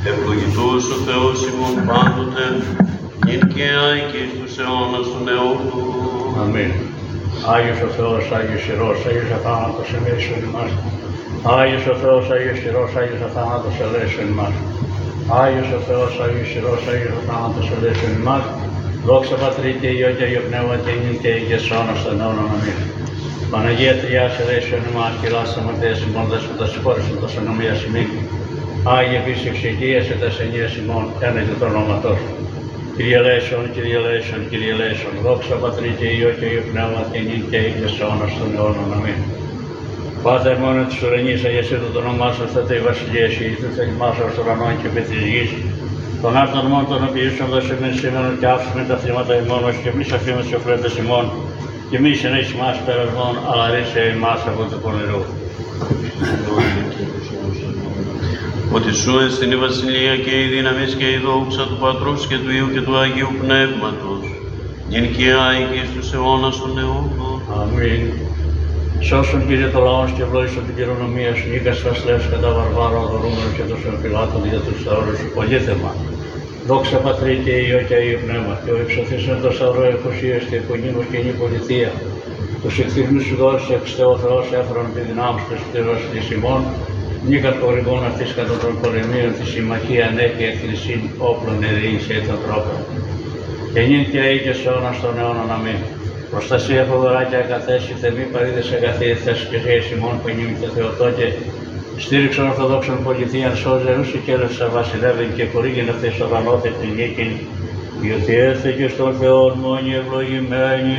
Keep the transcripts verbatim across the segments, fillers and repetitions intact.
Ευλογητός ο Θεός ημών πάντοτε, νυν και αεί και εις τους αιώνας των αιώνων. Αμήν. Άγιος ο Θεός, Άγιος Ιερός, Άγιος αθάνατος ελέησον ημάς. Άγιος ο Θεός, Άγιος Ιερός, Άγιος αθάνατος ελέησον ημάς. Άγιος ο Θεός, Άγιος Ιερός, Άγιος αθάνατος ελέησον ημάς. Δόξα Πατρί και Υιό και Αγίο Πνεύμα και νυν και αεί και εις αιώνας των αιώνων. Αμήν. Παναγία Τριάς ελέησον ημάς, και λάστα μαρτίας ημών, δέσποτα συγχώρεσον τας ονομίας ημίν. Άγιε επίσης εξηγίασε τας ενιαίας ημών, ένεκε το ονόματός σου. Κύριε ελέησον, Κύριε ελέησον, Κύριε ελέησον. Δόξα Πατρί και Υιό και Αγίο Πνεύμα και νυν και αεί και εις αιώνας των αιώνων. Αμήν. Πάτερ μόνο της ουρανής, αγιασίτω το όνομά σου, θέτε η βασιλεία σου, ήρθε θέλημάς σου ως ουρανών και επί της γης. Τον άρτον μόνο των οποίων δώσε μεν σήμερα και άφησουμε τα θύματα ημών, και εμείς αφήνουμε τις οφρέντες ημών, και μη συνέχισε μας περασμών, αλλά ρίσε εμάς από το πονηρό. Ότι σου εστιν η βασιλεία και η δύναμη και η δόξα του Πατρός και του Υιού και του Αγίου Πνεύματος, νυν και αεί και εις τους αιώνας των αιώνων. Αμήν. Σώσον Κύριε το λαός και ευλόγησον την κληρονομία σου, νίκας βασιλεύς κατά βαρβάρο αδωρούμενο και των φυλάκων για τους σταυρούς σου πολύθεμα. Δόξα Πατρί και Υιό και Αγίου Πνεύμα, και ο εξωθήσεων το σταυρό εκουσίας και εκονίμως και η πολιτεία. Τους εκθυγμούς σου δώσεις εξ Θεό Θεός έφερον τη δυνάμεις του της βασιλής ημών, νίκα κορυβών αυτής κατά των πολεμίων τη συμμαχία ναι και εκκλησίν όπλων ειρήνης και των τρόπων. Και νυν και αεί και εις αιώνας των αιώνων. Αμήν. Προστασία φοβερά και ακαθέστη, θεμή παρήδες αγαθήθες και ζέες ημών που νύμητε Θεοτό και στήριξον ορθοδόξων πολιτείαν σώζερους και έλευσα βασιλεύειν και χορήγην αυτής ορανόθεκτη νίκην, διότι έθηκε στον Θεόν μόνοι ευλογημένοι.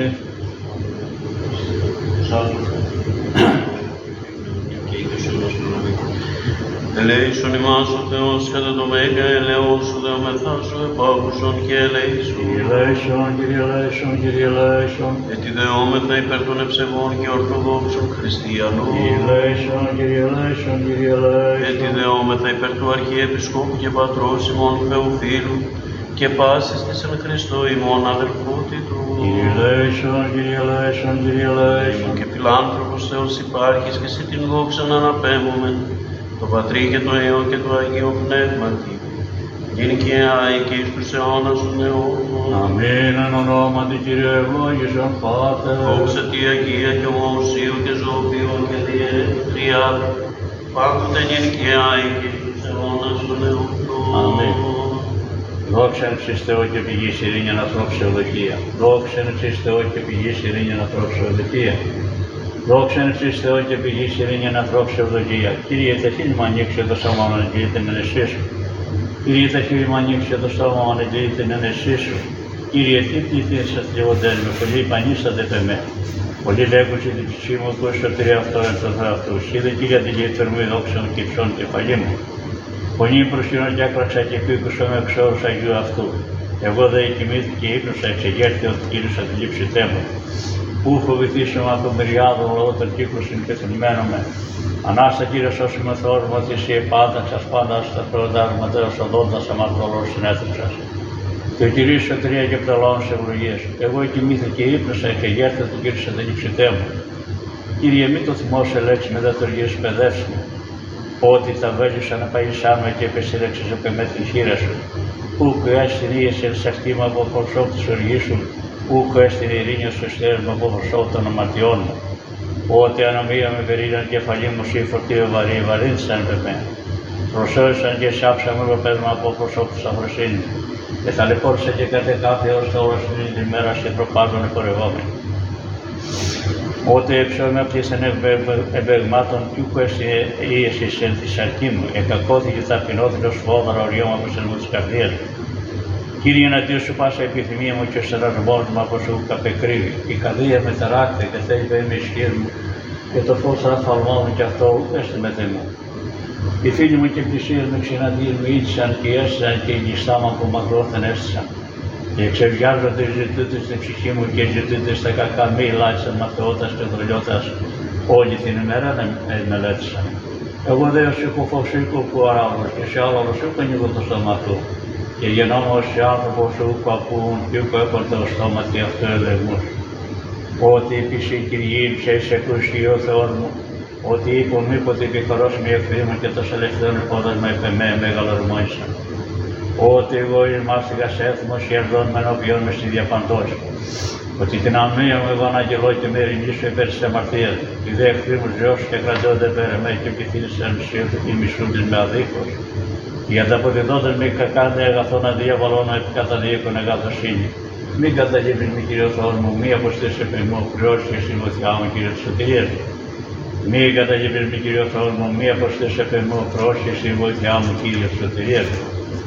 Ελέησον ημάς ο Θεός κατά το μέγα ελεός σου δεομεθά σου επάκουσον και ελέησον. Ελέησον, Κύριε ελέησον, Κύριε ελέησον. Έτσι δεόμεθα υπέρ των ευσεβών και ορθοδόξων χριστιανών. Ελέησον, Κύριε ελέησον, Κύριε ελέησον. Έτσι δεόμεθα υπέρ του Αρχιεπισκόπου και Πατρός ημών Θεοφύλου και πάσης της εν Χριστώ ημών αδελφότητου. Ελέησον, Κύριε ελέησον, Κύριε ελέησον. Και φιλάνθρωπος Θεός υπάρχεις και εσύ την δόξα να αναπέμπουμε, το Πατρί και το Υιό και το Αγίο Πνεύματι, νυν και αεί και εις τους αιώνας των αιώνων. Αμήν. Εν ονόματι Κύριε ευλόγησον Πάτερ. Δόξα τη Αγία και ομοουσίου και ζωοποιού και διέρετρια, πάντοτε νυν και αεί και εις τους αιώνας των αιώνων. Αμήν. Δόξα εν ψης Θεό και πηγής ειρήνη ανθρώπους ευλογία. Δόξα εν ψης Θεό και πηγής ειρήνη ανθρώπους ευλογία. Δόξα εν ψης Θεό και πηγής ειρήνη ανθρώπους ευλογία. Κύριε, τα χείλη μου ανοίξε το στόμα μου αναγγείλει την ενεσή σου. Κύριε, τα χείλη μου ανοίξε το στόμα μου αναγγείλει την ενεσή σου. Κύριε, τι πληθύνσατε λιγοντέρ με, πολύ πανίσατε πεμέ. Πολύ λέγουσε την ψυχή μου, που εσωτερία αυτό εν το Θεό αυτούς. Είδε Κύριε την γειτορμή δόξαν και υψών κεφαλή μου. Φωνή προσκυνών και άκραξα και πήκουσα με εξόρους Αγίου αυτού. Εγώ δε κοιμήθη και ύπνωσα εξεγέρθη ότι Κύριος τη λήψη τέμου. Πού φοβηθήσουμε από τον μυριάδο λόγω των κύκλων συμπεθυμένων με. Ανάστα Κύριε σώσουμε Θεός μου ότι εσύ επάνταξας πάντα στα φροντάρ ματέρας οδόντας αμαρτωλός συνέθρεψας. Και ο Κυρίος σωτηρία και πταλών σε ευλογίες. Εγώ κοιμήθη και ύπνωσα εξεγέρθη ότι Κύριος τη λήψη τέμου. Κύριε, μη το θυμώσαι λέξη με δατοργίες παιδεύσιμο. Ότι τα βέλουσα να παγισάμε και επεσύρεξες με την χείρα σου. Ούκ έστειν ίεσαι σαχτήμα από προσώπ της οργής σου, ούκ έστειν ειρήνη στο στέρμα από προσώπ των αμαρτιών μου. Ότι ανομία με περίλαν κεφαλή μου σύ φορτίο βαρύ, βαρύνθησαν με με. Προσώρισαν και σάψα μου πέσμα από προσώπ της αφροσύνης. Και θα λεπόρησε και κατεκάθη ως τα όλα στην ημέρα σε προπάζων εκορευόμενοι. Ότι έψω με αυτής εν εμπεγμάτων κι ούκ ίεσης εν της αρκή μου, εκακώθηκε ταπεινώθηκε ως φόδαρα οριώμα προς εν μου της καρδίας μου. Κύριε, εναντίον σου πάσα επιθυμία μου και ο στερασμός μου από σου καπεκρύβει. Η καρδία με ταράκτη και θέλει να είμαι ισχύς μου και το φως αφαλμό μου κι αυτό έστε με μου. Οι φίλοι μου και πλησίες μου ξεναντίον μου ήτησαν και έστησαν και οι ληστά μου από μακρόθεν έστησαν. Και εξεβιάζονται οι ζητούντες στην ψυχή μου και οι ζητούντες στα κακά μη ελάχισαν μαθαιώτας και δρολιώτας όλη την ημέρα να μελέτησαν. Εγώ δε ως οικοφοξίκο που αράβος και σε άλλο σου ανοίγω το στόμα του. Και γεννόμαι ως άνθρωπο σου που ακούν και που έχουν το στόμα και αυτό ελεγμούς. Ότι επίσης η Κυριή ψες ακούσει ο Θεός μου ότι είπον μήποτε επιχωρός μη εκθήμων και το ελευθερών υπόδασμα επ' εμέ μεγαλορμόνισαν. Ότι εγώ ημάστηκας έθιμος και ερδών με ενώπιον με στη διαπαντός. Ότι την αμνία μου εγώ αναγγελώ και με ειρηνήσω υπέρ της αμαρτίας. Οι δε εχθρήμους ζεώσου και κρατώνται περ' εμέ και επιθύνησαν ενουσίωτο και μισούντες με αδίκως. Οι ανταποδιδόντες με κακάντε αγαθών αδιαβαλώνω επί καταδίκων αγαθοσύνη. Μην καταλείπεις με Κύριο Θεός μου, μη αποστήσεις επί μου, χρεώσεις και στη βοηθειά μου, Κύριε της σωτηρίας μου. Μη καταλείπεις με Κύριο Θεός μου, μη αποστήσεις επί μου, χρεώσεις και στη βοηθειά μου, Κύριε της σωτηρίας μου.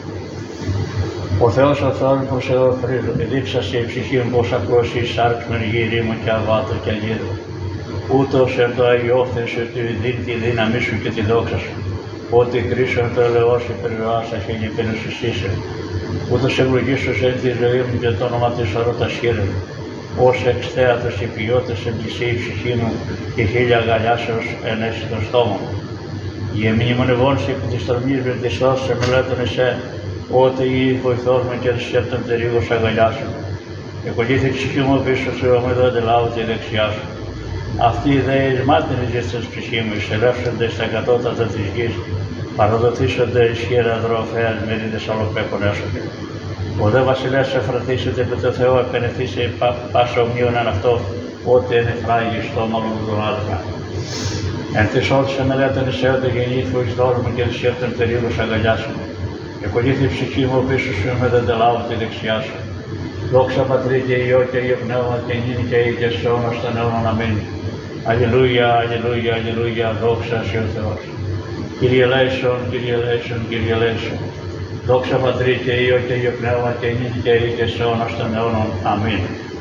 Ο Θεός ο Θεός που σε οφρίζω, εδείξασε η ψυχή μου πως απλώς η σάρξ με γύρι μου και αβάτω και αγίδω. Ούτως εν το αγιόφθενε ότι δίνει τη δύναμή σου και τη δόξα σου. Ότι κρίσον το ελαιό σου περιβάσα και νυπήνου σου σύσε. Ούτως ευλογήσους εν τη ζωή μου και το όνομα της ορώτας χείρεν. Ως εξθέατος και ποιότητας εμπλησεί η ψυχή μου και χίλια αγκαλιάσεως ενέσει το στόμα μου. Η εμνημονευόνση επί της τορμής με της ώσης εμελέτων εσέ, ότι η βοηθός μου και σκέπτον τερίγος αγκαλιάσεων. Εκολύθη η ψυχή μου πίσω σου, εγώ εδώ αντιλάβω τη δεξιά σου. Αυτοί οι δε ισμάτινοι ζήστες ψυχή μου, εισελεύσονται στα κατώτατα της γης, παραδοθήσονται ισχύρα δροφέας μερίδες αλλοπέκων έσονται. Ο δε βασιλεύς εφρατήσεται με το Θεό, επενεθήσε πάσα ομοίων εν αυτό, ό,τι ενεφράγει στο μάλλον του άλγα. Εν της όλης εμελέτων εισέονται γεννήθου εις δόλμου και της σκέπτον τερίγος αγκαλιάσεων. Εκολύθη η ψυχή μου πίσω σου, με δεν τελάβω τη δεξιά σου. Δόξα Πατρί και Υιό και Υιό Πνεύμα και νυν και ή και σε όνος των αιώνων αμήν. Αλληλούια, αλληλούια, αλληλούια, δόξα σε ο Θεός. Κύριε Λέησον, Κύριε Λέησον, Κύριε Λέησον. Δόξα Πατρί και Υιό και Υιό Πνεύμα και νυν και ή και σε όνος των αιώνων αμήν.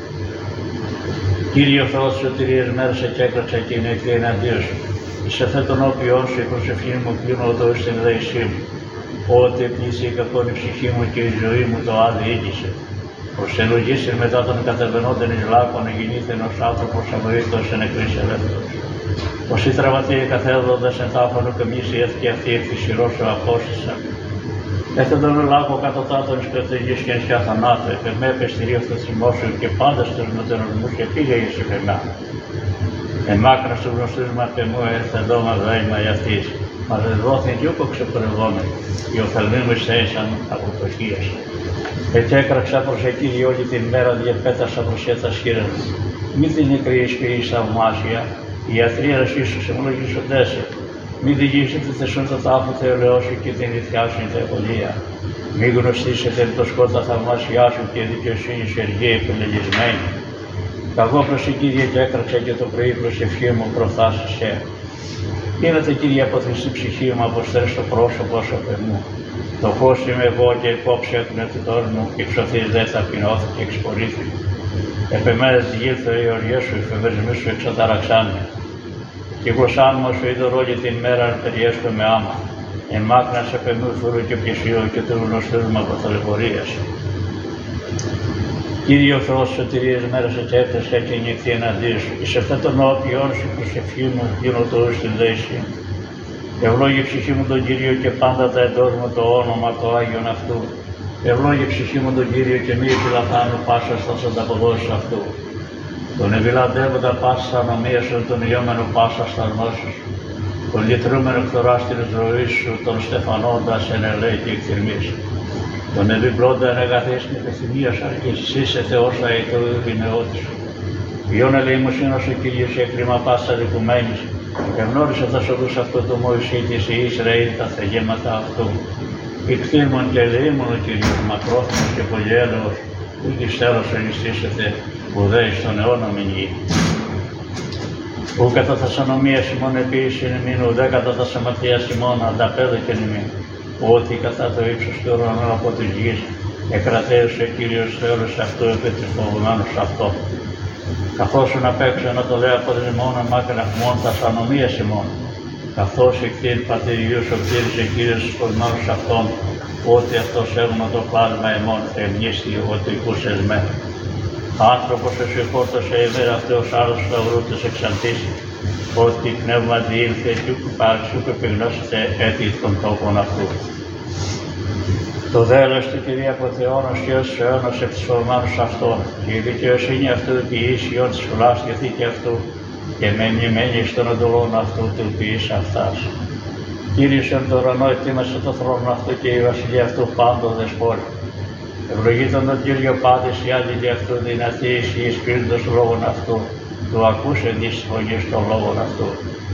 Κύριε ο Θεός της σωτηρίας μέρας εκέκραξα και είναι εχθή εναντίον σου. Εις εφέ τον όποιον σου η προσευχή μου κλείνω εδώ στην δέησή μου. Ότι πλήσει η κακόν η ψυχή μου και η ζωή μου το άδει ήγησε. Προς ελογίσιν μετά των κατεβαινόντων εις λάκων εγινήθεν ως άνθρωπος αβοήθος εν εκκρίς ελεύθερος. Πως οι τραυματίοι καθέδοντας εν τάφανο και μίση έθηκε αυτή εκ της σειρός σου απόστησαν. Έθε τον λάκο κατωτάτων εις πρωτεγής και ενσιά θανάτου, επεμέ πεστηρίο στο θυμό σου και πάντα στους μετερονμούς και πήγε εις επεμά. Εμάκρα στους γνωστούς μα πεμού έρθε εδώ μα δέημα η αυτής. Μα δεν δόθην κι ούκο ξεπορευόμενοι, οι οφθαλμοί μου εισέησαν από πτωχίας. Έτσι έκραξα προς εκείνη όλη την μέρα, διεπέτασα προς έτα σχήρεν. Μη την νεκρή εισπηρή θαυμάσια, οι ιατρίες ίσως ευλογήσοντέσαι. Μη διγήσετε θεσόν το τάφο θεολεώσου και την ηθιά σου τα ευωλία. Μη γνωστήσετε το σκότα θαυμάσιά σου και δικαιοσύνη σου εργία επιλεγισμένη. Καγώ προς η Κύριε και έκραξα και το πρωί προσευχή μου προφθάσεσαι. Γίνεται Κύριε από τη ψυχή μου, αποστρέφω στο πρόσωπο σου μου. Το φως είμαι εγώ και υπόψη του νευτιτός μου, και ψωθείς δε ταπεινώθη και εξπορήθη. Επεμέρες γύρθω οι οριές σου, οι φεβερισμοί σου εξαταραξάνε. Και η γλωσσά μου σου είδω όλη την μέρα να περιέσκω με άμα. Εμάκνας επεμού φουρού και πλησίου και του γνωστούς μου από ταλαιπωρίας. Κύριε ο Θεός σωτηρίας μέρας εξέπτεσαι και νυχτή εναντίον σου. Εις αυτόν τον όποιον σου προσευχή μου γίνω το ους στην δέση. Ευλόγη ψυχή μου τον Κύριο και πάντα τα εντός μου το όνομα το Άγιον αυτού. Ευλόγη ψυχή μου τον Κύριο και μη επιλαθάνω πάσα στα ανταποδόσεις αυτού. Τον ευηλαντεύοντα πάσα ανομίασον τον ιόμενο πάσα στα γνώσεις. Τον λυτρούμενο φθοράς της ροής σου, τον στεφανώντας εν ελέη και εκθυρμής. Τον επιπλώντα εν αγαθής και επιθυμίας αρχής, είσαι Θεός αητού η νεότη σου. Ιών ελεημοσύνος ο Κύριος η έκρημα πάσα δικουμένης, ευνόρισε τα σοδούς αυτού του Μωυσή της η Ισραήλ τα θεγέματα αυτού. Ικτήμων και ελεήμων ο Κύριος, μακρόθυμος και πολυέλεος, ούκης τέλος ενιστήσεται, ουδέ εις τον αιώνα μην γη. Ου κατά τα σανομίας ημών επίσης ημίν, ουδέ κατά τα σαματίας ημών ανταπέδεκεν ημίν. Ότι κατά το ύψος του ουρανού από της γης εκρατέωσε ο Κύριος Θεός αυτού επί της φοβουμένους αυτό. Καθώς να παίξω να το λέω από την ημών αμάκρυν αχμών τα σανομίας ημών. Καθώς εκτείνει πατηριούς ο κτήρισε Κύριος τους φοβουμένους αυτών, ότι αυτός έβγαινε το πλάσμα ημών εμνίστη ότι οικούσες με. Άνθρωπος εσύ φόρτωσε ημέρα αυτός άλλος σταυρού της εξαντήσει, ότι πνεύμα διήλθε και ούκ υπάρξει ούκ επιγνώσετε έτη των τόπων αυτού. Το δέλος του Κυρία από Θεόνος και ως αιώνος επί της φοβουμένους αυτών, και η δικαιοσύνη αυτού επί ίσιον της φυλάς και θήκη αυτού, και με μνημένης των εντολών αυτού του ποιής αυτάς. Κύριε το ουρανό, ετοίμασε το θρόνο αυτού και η βασιλεία αυτού πάντων δεσπόρη. Ευλογήτων τον Κύριο πάντες οι άγγελοι αυτού, δυνατοί ισχύς κρίνοντος λόγων αυτού, του ακούσεν εις φωνής των λόγων αυτού.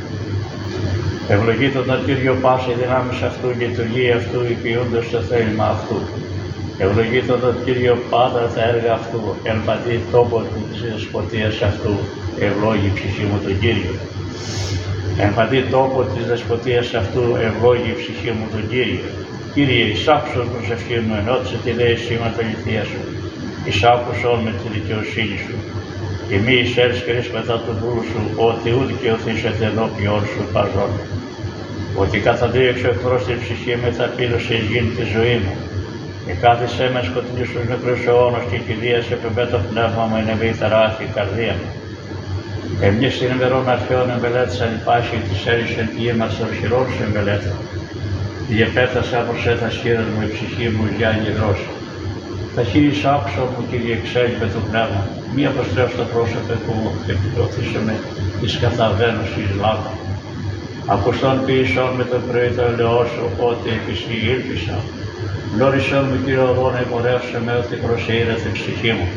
Ευλογήτων τον Κύριο πάσε δυνάμεις αυτού, λειτουργία αυτού, υπηούντος το θέλημα αυτού. Ευλογήτων τον Κύριο πάντα τα έργα αυτού, εν παντή τόπο της δεσποτείας αυτού, ευλόγη ψυχή μου τον Κύριο. Εν παντή τόπο της δεσποτείας αυτού, ευλόγη ψυχή μου τον Κύριο. Κύριε, εισάκουσον προσευχή μου, ενώτισε τη λέει σήματα λυθία σου. Εισάκουσον με τη δικαιοσύνη σου. Και μη εισέρσκερες μετά του δούλου σου, ότι ου δικαιωθήσετε ενώπιον σου παζών. Ότι καταδίωξε ο εχθρός την ψυχή με ταπείνωσε εις γίνει τη ζωή μου. Και κάθισέ με σκοτεινή στους νεκρούς αιώνος και κηδείας επεμβέ το πνεύμα μου εν ευήθερα άθη η καρδία μου. Εμείς την ημερών αρχαίων εμπελέτησαν η πάση της έρισεν τη γη μας των χειρών σου εμπελέτα. Διεπέτασα προς έθας χείρας μου η ψυχή μου για νηδρός. Τα χείλη άκουσα μου, Κύριε, εξέλει με το πνεύμα. Μη αποστρέψω το πρόσωπο μου και επιδοθήσω με εις καταβαίνωσης λάβα. Ακουστών ποιησών με το πρωί το ελαιώσω, ότι επισή ήλπισα. Γνώρισόν μου, Κύριε οδόν, εμπορεύσε με ότι προσεήρε την ψυχή μου.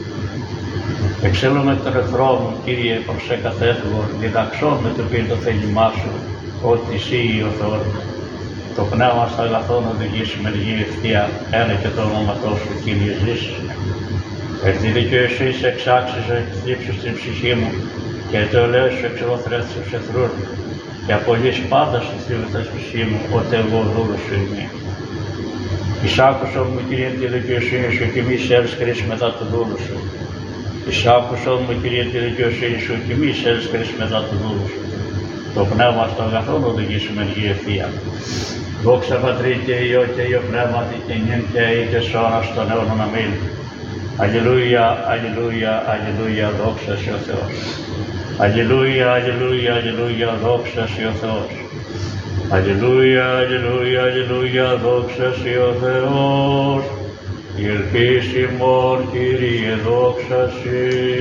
Εξέλω με τον εχθρό μου, Κύριε, προς εκαθέφυγο, διδαξών με το οποίο το θέλημά σου, ότι εσύ ο Θεός μου. Το πνεύμα στα αγαθών οδηγήσει με λίγη ευθεία, ένα και το όνοματό σου, Κύριε, ζήσει. Εκ τη δικαιοσύνη εξάξιζε θλίψου στην ψυχή μου και το ελέος σου εξελοθρέθησε στους εχθρούς μου. Και απολύς πάντα στη θλίβετα ψυχή μου, ότι εγώ δούλος σου είμαι. Εισάκουσον μου, Κύριε, τη δικαιοσύνη σου και μη σέρσκρις μετά του δούλου σου. Εισάκουσον μου, Κύριε, τη δικαιοσύνη σου και μη σέρσκρις μετά του δούλου σου. Το πνεύμα στο αγαθόν οδηγήσει με λίγη ευθεία. Δόξα Πατρί και Υιό και Υιό Πνεύματι και νυν και αεί και σώνα στον αιώνον αμήν. Αλληλούια, αλληλούια, αλληλούια, δόξα σε ο Θεός. Αλληλούια, αλληλούια, αλληλούια, δόξα σε ο Θεός. Αλληλούια, αλληλούια, αλληλούια, δόξα σε ο Θεός. Η ελπίση μόν, Κύριε, δόξα σε.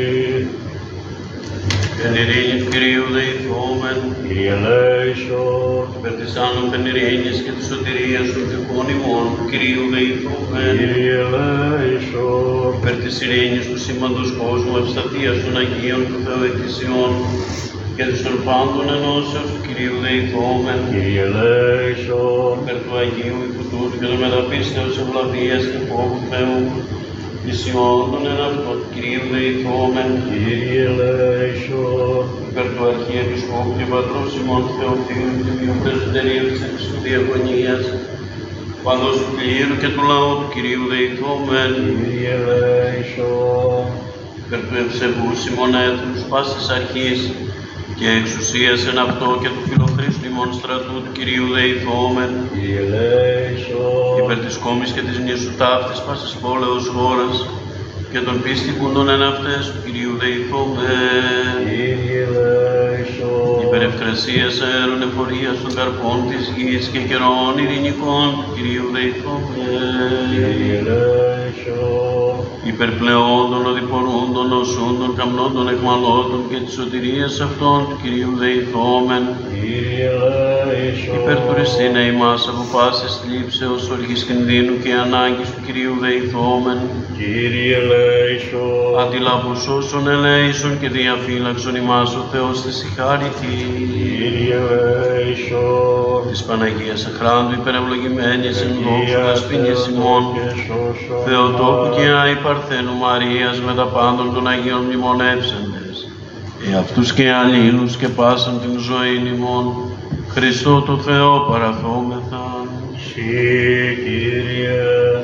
Εν ειρήνη του Κυρίου δεηθόμεν, Κύριε ελέησον. υπέρ της άλλων εν ειρήνης και της σωτηρίας των τυχών ημών του Κυρίου δεηθόμεν, Κύριε ελέησον. υπέρ της ειρήνης του σήμαντος κόσμου, ευσταθίας των Αγίων του Θεού εκκλησιών και της των πάντων ενώσεως του Κυρίου δεηθόμεν, Κύριε ελέησον. υπέρ του Αγίου Ιπποτούτου και των μεταπίστεως ευλαβίας και φόβου Θεού, πλησιών των εναυτών του Κυρίου δεηθόμεν, Κύριε ελέησον. υπέρ του Αρχιεπισκόπου και Πατρός ημών Θεοφύλου και Τιμίου Πρεσβυτερίου της Χριστού Διακονίας, παντός του κλήρου και του λαού του Κυρίου δεηθόμεν, Κύριε ελέησον. υπέρ του ευσεβούς ημών έθνους πάσης αρχής και εξουσίας εν αυτό και του φιλοχρήστου ημών στρατού του Κυρίου δεηθόμεν, Κύριε ελέησον. υπέρ της κόμης και της νήσου ταύτης πάσης πόλεως χώρας και των πίστικουντων εν αυτές του Κυρίου δεηθόμεν, Κύριε ελέησον. υπέρ ευκρασίας αέρων εφορίας των καρπών της γης και καιρών ειρηνικών του Κυρίου δεηθόμεν, Κύριε ελέησον. υπέρ πλεών των οδηπορούντων, νοσούντων, καμνόντων, εκμαλώτων και της σωτηρίας αυτών του Κυρίου δεηθόμεν, Κύριε ελέησον. υπέρ του ρηστήνε ημάς από πάσης θλίψεως, οργής κινδύνου και ανάγκης του Κυρίου δεηθόμεν, Κύριε ελέησον. αντιλάβους όσων ελέησον και διαφύλαξον ημάς ο Θεός της ηχάρητη. Κύριε ελέησον. Της Παναγίας Αχράντου υπερευλογημένης εν δόξου δεσποινής ημών, Θεοτόκου και Άη Παρθένου Μαρίας με τα πάντων των Αγίων μνημονεύσαντες, εαυτούς και αλλήλους και πάσαν την ζωή ημών, Χριστό το Θεό παραθόμεθα. Συ, Κύριε.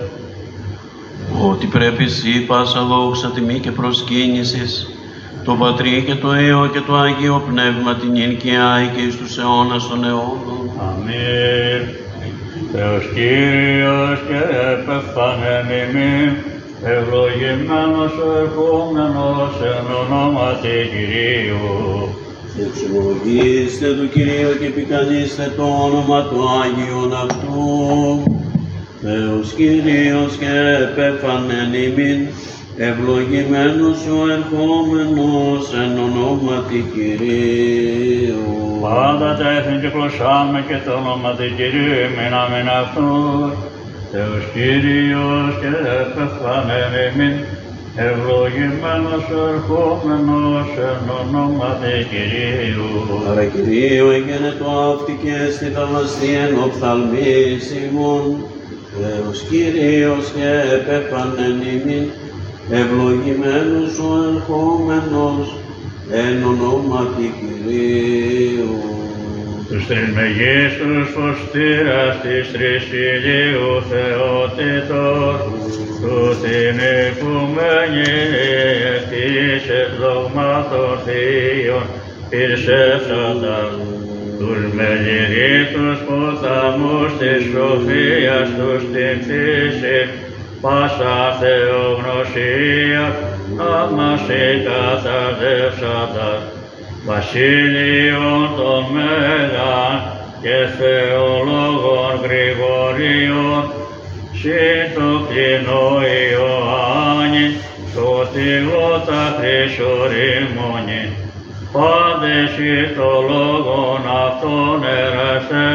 Ότι πρέπει εσύ πάσα δόξα τιμή και προσκύνησης, το Πατρί και το Υιό και το Αγίο Πνεύμα την νυν και άη και εις τους αιώνας των αιώνων. Αμήν. Θεός Κύριος και επεφθάνεν ημίν, ευλογημένος ο ερχόμενος εν ονόματι Κυρίου. Εξομολογήστε του Κυρίου και επικαλείστε το όνομα του Άγιον αυτού. Θεός Κύριος και επέφανεν ημίν, ευλογημένος ο ερχόμενος εν ονόματι Κυρίου. Πάντα τα έθνη κυκλωσάμε και το όνομα του Κυρίου εμείς αμήν αυτούς. Θεός Κύριος και επεφθάνεν εμείς, ευλογημένος ο ερχόμενος εν ονόματι Κυρίου. Άρα Κυρίου εγένετο αυτή και στη θαυμαστή εν οφθαλμής ημών, Θεός Κύριος και επέφανεν ημίν, ευλογημένος ο ερχόμενος εν ονόματι Κυρίου. Τους τρεις μεγίστους φωστήρας της τρεις ηλίου θεότητος, του την οικουμένη εκτίσες δογμάτων θείων πυρσεύσοντας, τους μεληρίτους ποταμούς της σοφίας τους την κτήση, πάσα θεογνωσία άμας καταδεύσοντας, βασίλειον των Μέγαν και θεολόγων Γρηγορίων, συν το κλινό Ιωάννη, το τυλώτα χρυσορήμωνη, πάντες ηθολόγων αυτών εραστέ,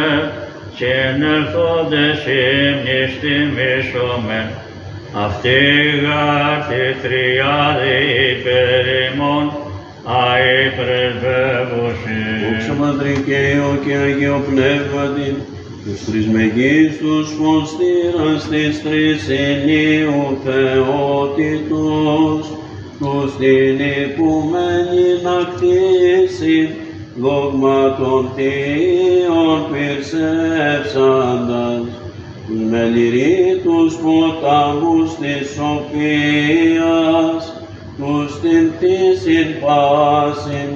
συνελθόντες ύμνης τιμήσομεν, αυτή γάρ τη τριάδη υπέρ ημών, αη πρεσβεύουσι. Δόξα Πατρί και Υιό και Αγίο Πνεύματι, τους τρεις μεγίστους φωστήρας της τρεις ηλίου θεότητος, τους την οικουμένη να κτίσει, δόγματων θείων πυρσεύσαντας, τους μεληρίτους ποταμούς της σοφίας, τους την κτήσιν πάσιν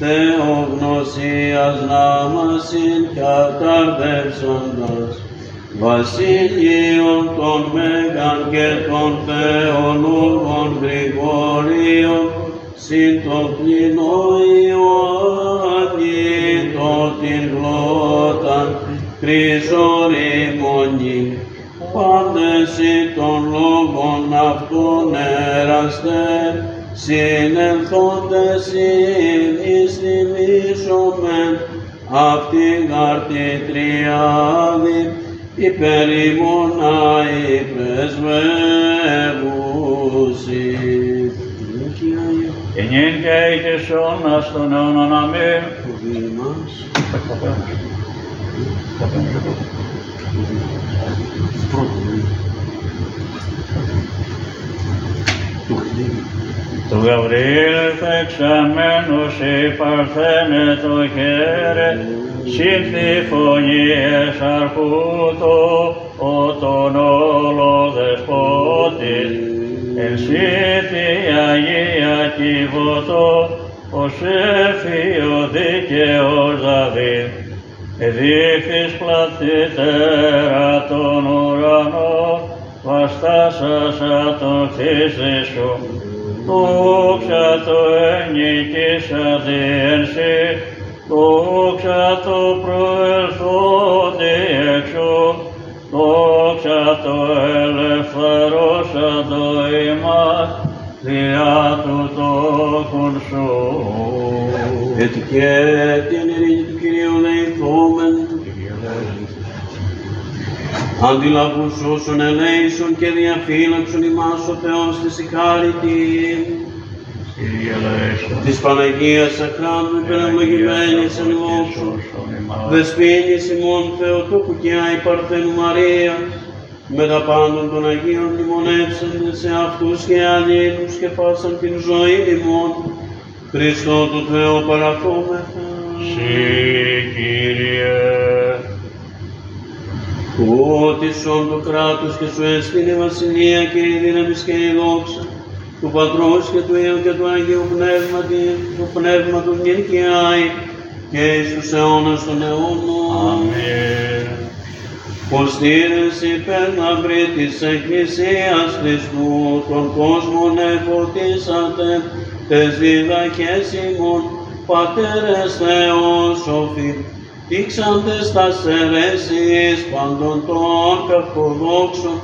θεογνωσίας νάμασιν καταρδεύσαντας, βασίλειον των Μέγαν και των θεολόγων Γρηγορίων, συν το κλινό Ιωάννη, το την γλώταν χρυσορήμωνη, πάντες των λόγων αυτών εραστέρ, συνελθόντες εις τιμήσομεν, αυτή γάρ τη τριάδη υπέρ ημών αη πρεσβεύουσι. Και νυν και και σώνα στον αιώναν αμήν. Του Γαβριήλ φεξαμένος η παρθένε το χέρε, συν τη φωνή εσαρκούτο, ο τον όλο δεσπότης, εν σύ τη Αγία Κιβωτό, ως έφυο δίκαιος Δαβίδ, εδείχθης πλατύτερα των ουρανών, βαστάσασα τον κτίστη σου, δόξα το ενικήσαντι εν σύ, δόξα το προελθόντι εξού, δόξα το ελευθερώσαντο ημάς, διά του τόκουν σου. Έτσι και την ειρήνη του Κυρίου λεηθόμεν, αντιλαβούς όσων ελέησον και διαφύλαξον ημάς ο Θεός της η χάρητη, της Παναγίας Αχράντου υπερευλογημένης εν δόξου, δεσποίνης ημών Θεοτόκου και Άη Παρθένου Μαρίας, με τα πάντων των Αγίων μνημονεύσαντες σε αυτούς και αλλήλους και πάσαν την ζωή ημών, Χριστό του Θεού παραθόμεθα. Συ, Κύριε, ότι σον το κράτος και σου έστειλε η βασιλεία και η δύναμη και η δόξα του Πατρός και του Υιού και του Αγίου Πνεύματι, του Πνεύματος νυν και άη και εις τους αιώνας των αιώνων. αμήν. Ποστήρες υπέρ λαμπρή της Εκκλησίας Χριστού, τον κόσμον εφωτίσατε, τες διδαχές ημών, πατέρες Θεόσοφοι, δείξαντες τας αιρέσεις πάντων των καθοδόξων,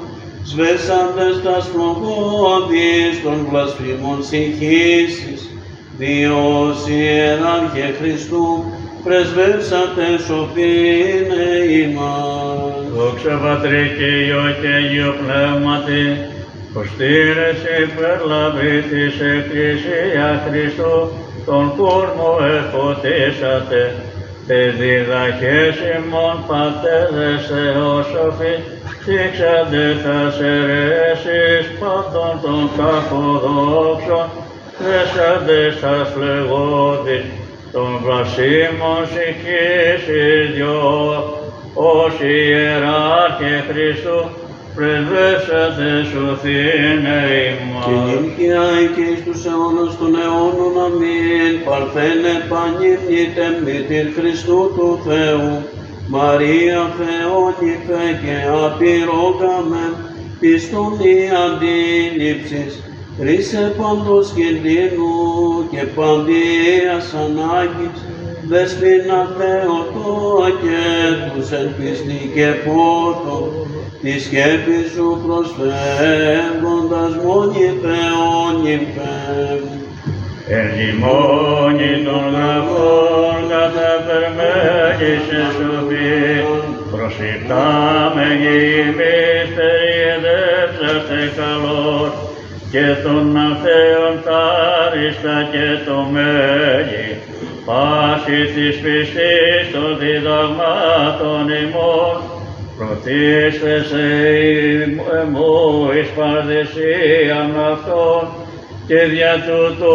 σβέσαντες τας φρογώδεις των βλασφήμων συγχύσεις, Διός Ιεράρχε Χριστού, πρεσβεύσατε σοφήνε ημάς. Δόξα Πατρί και Υιό και Αγίο Πνεύματι, προστήρες υπερλαβή της Εκκλησία Χριστού, τον κόσμο εφωτίσατε, τες διδαχές ημών πατέρες θεόσοφοι, θίξαντε τας αιρέσεις πάντων των καθοδόξων, θέσαντες τας φλεγώδεις των βλασίμων συγχύσεις δυο, ως Ιεράρχε Χριστού, πρεσβεύσατε σωθήνε ημάς. Και νύχια και εις τους αιώνας των αιώνων αμήν, παρθένε πανύμνητε μήτηρ Χριστού του Θεού, Μαρία Θεόνυφε και απειρόγαμεν, πιστόν η αντίληψης, ρίσε παντός κινδύνου και παντίας ανάγκης, δεσποινα Θεοτόκε τους εν πίστη και πόθο, τη σκέπη σου προσφεύγοντας μόνοι Θεόνυφε. Εν λιμόνι των γραφών καταπερμέλησε σοφή, προσιτάμενοι ημείς περιεδεύσατε καλώς, και των αθέων τάριστα και το μέλη, πάση της πιστής των διδαγμάτων ημών, προτίστε σε εμού εις παρδεσίαν αυτών, και δια τούτο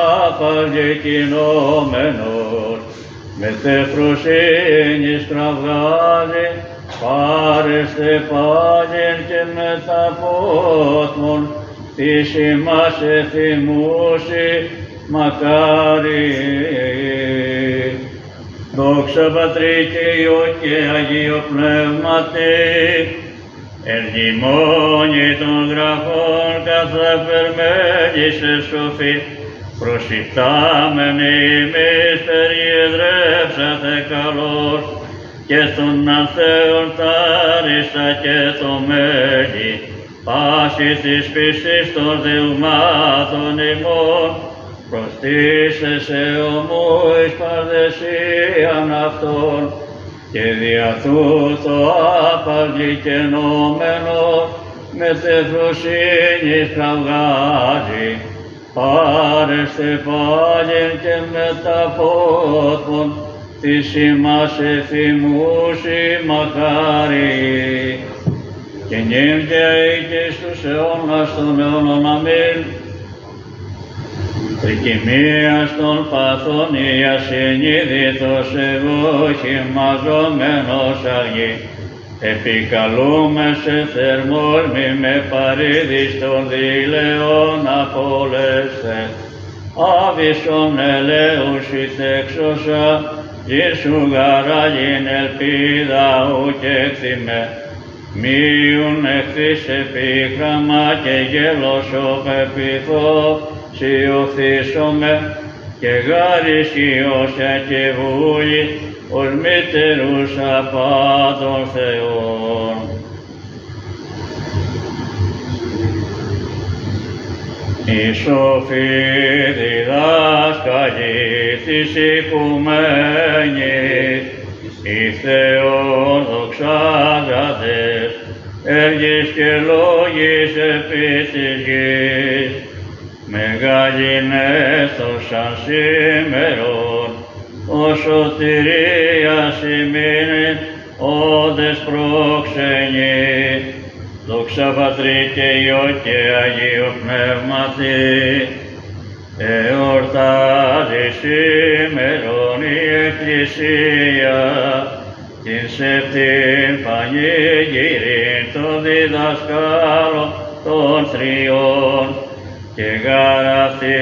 απαγγεκοινόμενος, με τεφροσύνης κραυγάζει, πάρεστε πάλιν και μεταπότμον, της ημάς εφημούσι μακάρι. Δόξα Πατρί και Υιό και Αγίο Πνεύματι, εν λιμόνι των γραφών καθαπερμέλησε σοφή, προσιτάμενοι ημείς περιεδρεύσατε καλώς, και των ανθέων τάριστα και το μέλη, πάση της πίστης των δειγμάτων ημών, προστίσεσαι ομού εις παρδεσίαν αυτών, και δια τούτο απαγγικαινόμενος, με τεφροσύνης κραυγάζει, πάρεστε πάλιν και μεταπότμον, της ημάς εφημούσι μακάρι. Και νυν και ήκες στους αιώνας των αιώνων αμήν, τρικυμίας των παθών η ασυνείδητος εγώ χυμαζόμενος αργή, επικαλούμε σε θερμός μη με παρήδεις των δειλεών απολέσθε, άβυσον ελέους εις έξωσα, γύρσου γαράγιν ελπίδα ουκέκτημε, μείουν εχθείς επίγραμμα και γέλος οπεπιθώ, σιωθήσομαι και γαρισιώσα και βούλη, ως μήτερους απάντων Θεών. Οι σοφοί διδάσκαλοι της οικουμένης, οι θεοδοξάζατες, έργης και λόγης επί της γης, μεγάλην έστωσαν σήμερον, ως σωτηρίας ημίν όντες προξενεί. Δόξα Πατρί και Υιό και Αγίο Πνεύματι, εορτάζει σήμερον η Εκκλησία, την σεπτήν πανηγύριν των διδασκάλων των τριών, και γαραυτοί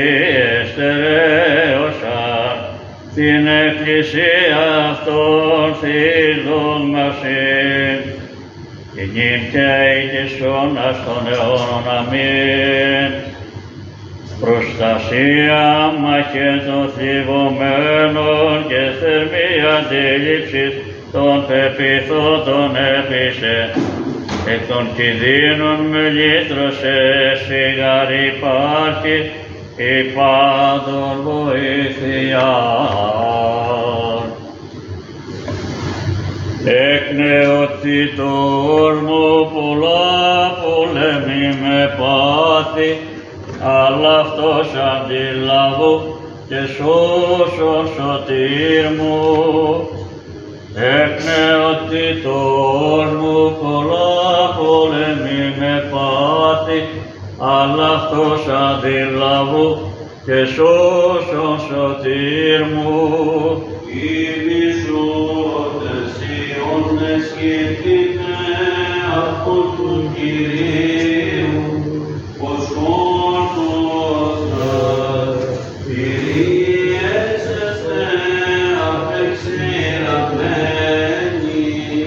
εστερέωσαν την Εκκλησία αυτών θύλων μασίν, και νυν και εις αιώνας των αιώνων αμήν. Προστασία μαχαίων των θλιβωμένων και θερμή αντίληψης των πεποιθόντων έπεισε, εκ των κινδύνων με λύτρωσες, σιγάρ υπάρχει η πάντων βοήθεια. Εκ νεότητος μου πολλά πολέμη με πάθη, αλλά αυτός αντιλάβω και σώσον σωτήρ μου. Εκ νεότητος μου πολλά πολέμη με πάθη, αλλά αυτός αντιλάβω και σώσον σωτήρ μου. Σκεφτείτε από του Κυρίου, πως μόνος Κυρίεσεστε απεξηραμένοι.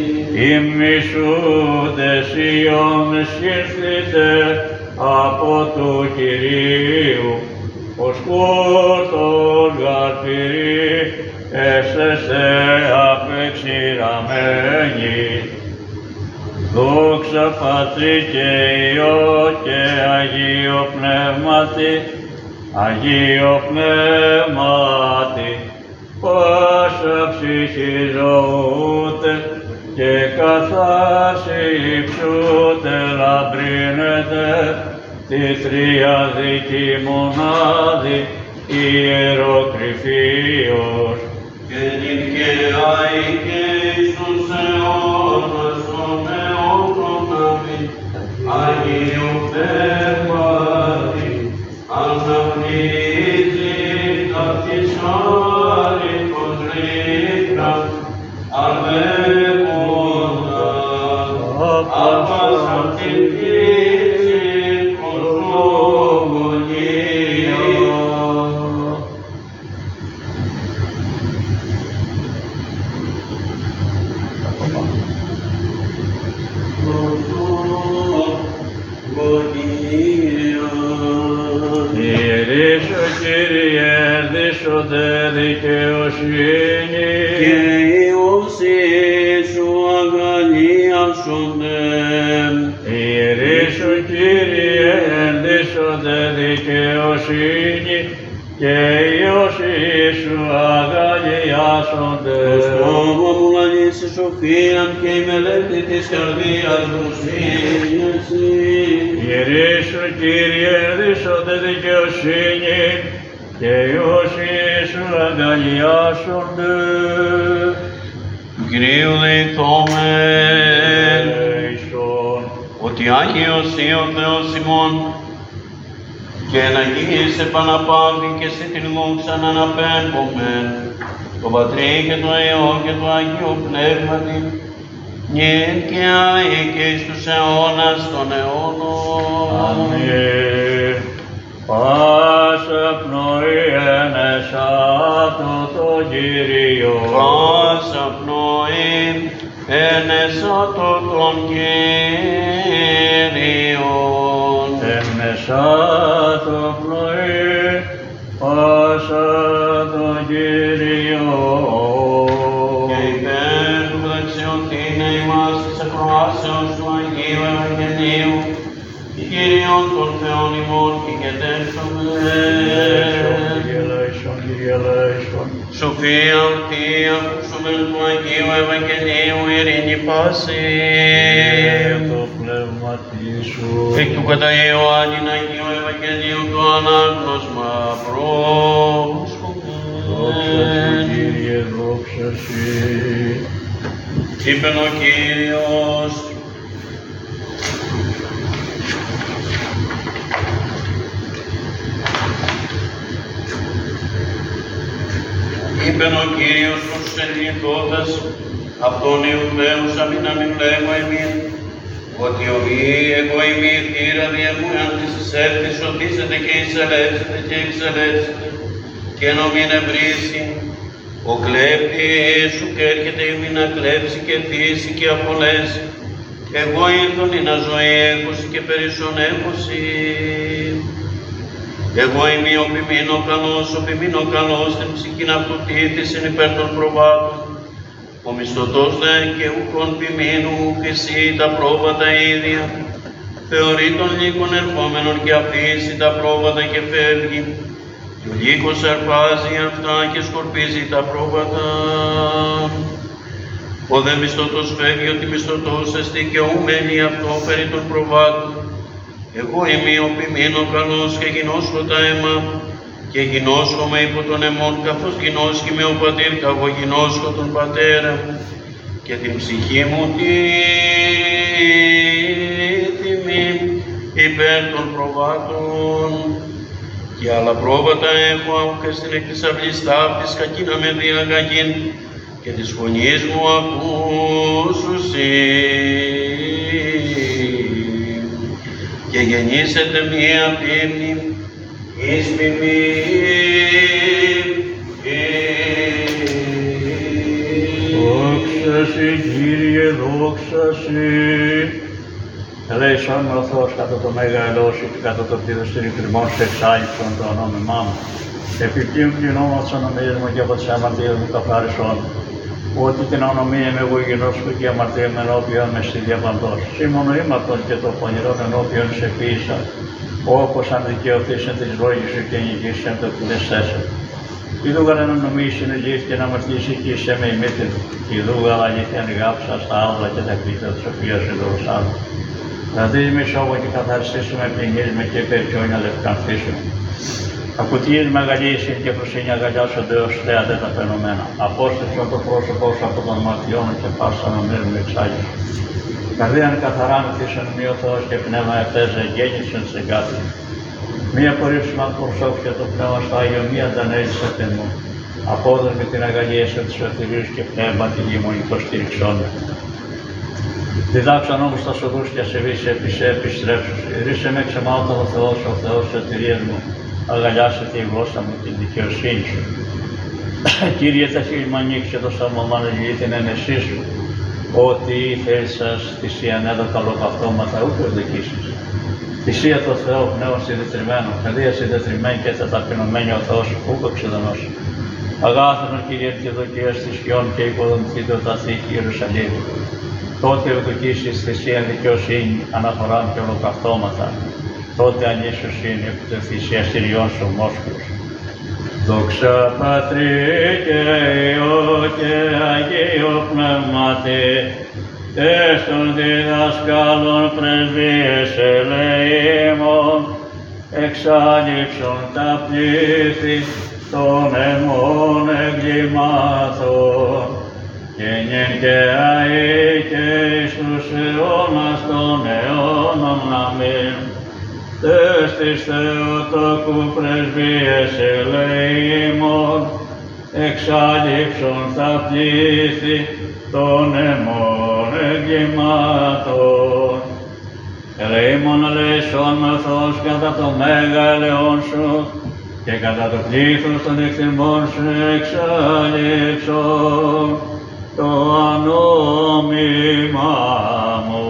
Ημισούδες Υιόν σκεφτείτε από του Κυρίου, πως μόνος γαρπηρή έσεστε απεξηραμένοι. Δόξα Πατρί και Υιό και Αγίο Πνεύματι, Αγίο Πνεύματι, πάσα ψυχή ζωούτε και καθάς υψούτε λαμπρύνετε τη τριαδική μονάδη ιεροκρηφίος. Και νικαιάη και εις τους αιώνας των αιώνων αμήν. Αγίου Πνεύματι, αναπνίζει τα της άρρηκος ρήτρα, αρμέγοντα, απάσαν την φύση κοσμογονία. Ιερήσου Κύριε, δίσονται δικαιοσύνη Και οι οσίες σου αγαλίασονται. Ιερήσου Κύριε, δίσονται δικαιοσύνη και οι οσίες σου αγαλιάσονται. Το στόμα μου λαλήσει σοφίαν και η μελέτη της καρδίας μου σύνεση. Ιερήσου Κύριε, δίσονται δικαιοσύνη και οι οσίες σου αγαλιάσονται. Του Κυρίου δεηθόμεν Ελέησον. ότι Άγιος ή ο Θεός ημών και εν Αγίης επαναπαύει και σε την δόξα να αναπέμπομεν το Πατρί και το Υιό και το Αγίο Πνεύματι νυν και αεί και εις τους αιώνας των αιώνων. Αμήν. Πάσα πνοή ενεσάτω το Κύριο. Πάσα πνοή ενεσάτω τον Κύριον. Ενεσάτω πνοή πάσα τον Κύριο. Και υπέρ του δεξιωτήνε ημάς της ακροάσεως του Αγίου Ευαγγελίου και Κύριον των Θεών ημών και Ελέησον, Κύριε, ελέησον. Σοφία ορτή ακούσομεν του Αγίου Ευαγγελίου ειρήνη πάση. Το πνεύμα σου. Εκ του κατά Ιωάννην Αγίου Ευαγγελίου το ανάγνωσμα Δόξα σου, πρόσχομεν. Κύριε, δόξα σου. Είπεν ο Κύριος, είπεν ο Κύριος προς τους ελληνικόδας, αυτόν Ιουδαίους αμήν να μην λέγω εμείς, ότι ο μη, εγώ είμαι η θύρα διεμού, αν της εισέλθεις, οδύσετε και εισελεύσετε και εξελεύσετε, και ενώ μην ευρύσει, ο κλέπτης σου και έρχεται η να κλέψει και θύσει και απολέσει. Εγώ ήλθον η να ζωή έχωση και περισσόν έχωση. Εγώ είμαι ο ποιμήνο καλός, ο ποιμήνο καλός, την ψυχήν αυτού τήθησιν υπέρ των προβάτων. Ο μισθωτός δε και ουκον ποιμήνου και εσύ τα πρόβατα ίδια, θεωρεί τον λύκον ερχόμενον και αφήσει τα πρόβατα και φεύγει, και ο λύκος αρπάζει αυτά και σκορπίζει τα πρόβατα. Ο δε μισθωτός φεύγει ότι μισθωτός εστί και ούμενει αυτό περί των προβάτων. Εγώ είμαι ο ποιμήνο καλός και γινώσχω τα αίμα, και γινώσχομαι υπό τον αιμόν, καθώς γινώσχημαι ο πατήρ, και εγώ γινώσχω τον πατέρα, και την ψυχή μου τίμη υπέρ των προβάτων. Και άλλα πρόβατα έχω, και στην εκ της αυλής ταύτης κακίνα με διαγαγήν, και της φωνής μου ακούσουσι. Και γεννήσεται μία πίμνη εις ποιμήν. Δόξα Συ, Κύριε, δόξα Συ. Ελέησον ο Θεός κατά το μέγα ελώσι και κατά το πλήθος των κρυμών σε εξάγησον το ονόμημά μου. Επιπλήν κλεινόμαστε τις ονομίες μου και από τις αμαρτίες μου καθάρισον. Ότι την ονομία είμαι εγώ γινώσκω και αμαρτία με ενώπιον με στη διαπαντός. Σήμωνο ήμαρτον και το πονηρόν ενώπιον σε ποιήσα. Όπως αν δικαιωθήσεν της λόγης σου και νικήσεν το πληστέσαι. Ιδού γαλένον νομίς συνεγγύθηκε να αμαρτήσει και είσαι με ημίτην. Ιδού γαλα αλήθειαν γάψα στα άδλα και τα κλείτρα της σοφίας σου δωροσάλου. Δηλαδή μη σώβω και καθαριστήσουμε, πληγίζουμε και υπερκιόνια λευκανθήσουμε. Ακουτίες μεγαλύσιν και προσύνη αγκαλιάσονται ως θέατε τα φαινομένα. Απόστεψον το πρόσωπό σου από των μαρτιών και πάσα να μείνουν εξάγεις. Καρδίαν καθαράν θύσον μη ο Θεός και πνεύμα ευτέζε γέννησεν σε κάτι. Μία απορρίψημα του προσώπου και το πνεύμα στο Άγιο μη αντανέλησε τεμού. Απόδοσμη την αγαλίαση της σωτηρίας και πνεύμα τη γημονικό στηριξόντα. Διδάξαν όμως τα σοδούς και ασεβείς επισέ επιστρέψους. Ρίσε με ξεμάωτα ο Θεός, ο Θεός της σωτηρίας μου. Αγαλιάσε τη γλώσσα μου την δικαιοσύνη σου. Κύριε, τα χείλη μου ανοίξε το στόμα μου, αναγγείλει την ένεσή σου. Ότι η θέλη σας θυσίαν έδω καλοπαυτώματα, ούτε οδικήσεις. Θυσία το Θεό, πνεύμα συντετριμμένο, παιδεία συντετριμένη και ταπεινωμένη ο Θεός, ούκο ξεδονός. Αγάθανο Κύριε και δοκίας της χιών και υποδομηθείτε τα θήκη Ιερουσαλήμ. Τότε ευδοκίσεις θυσία δικαιοσύνη, αναφορά και ολοκαυτώματα. Τότε ανίσωσύνη επί το θυσιαστηριών σου Μόσκους. Δόξα Πατρί και Υιό και Αγίο Πνεύματι, τες των διδασκάλων πρεσβείες ελεήμων, εξάλληψον τα πλήθη των αιμών εγκλημάτων, και νυν και αεί και εις τους αιώνας των αιώνων αμήν. Τες της Θεοτόκου πρεσβείες ελεήμων, εξάλληψον τα πλήθη των αιμών εγκλημάτων. Ελεήμων ελεήσον με Θεός κατά το μέγα ελεόν σου, και κατά το πλήθος των εκτιμών σου εξάλληψον το ανόμημά μου.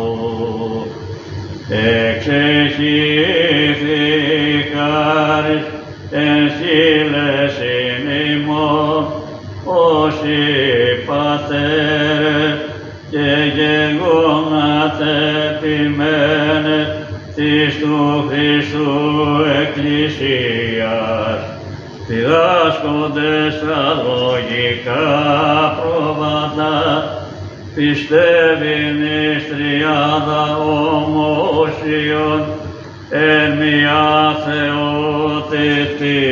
Εξεχήθη χάρις εν σύλλεσιν ημών, όσοι πατέρες και γεγόνατε ποιμένε της του Χριστού Εκκλησίας, διδάσκοντες τα λογικά πρόβατα, πιστεύειν εις τριάδα ομόσιον εν μια θεότητη.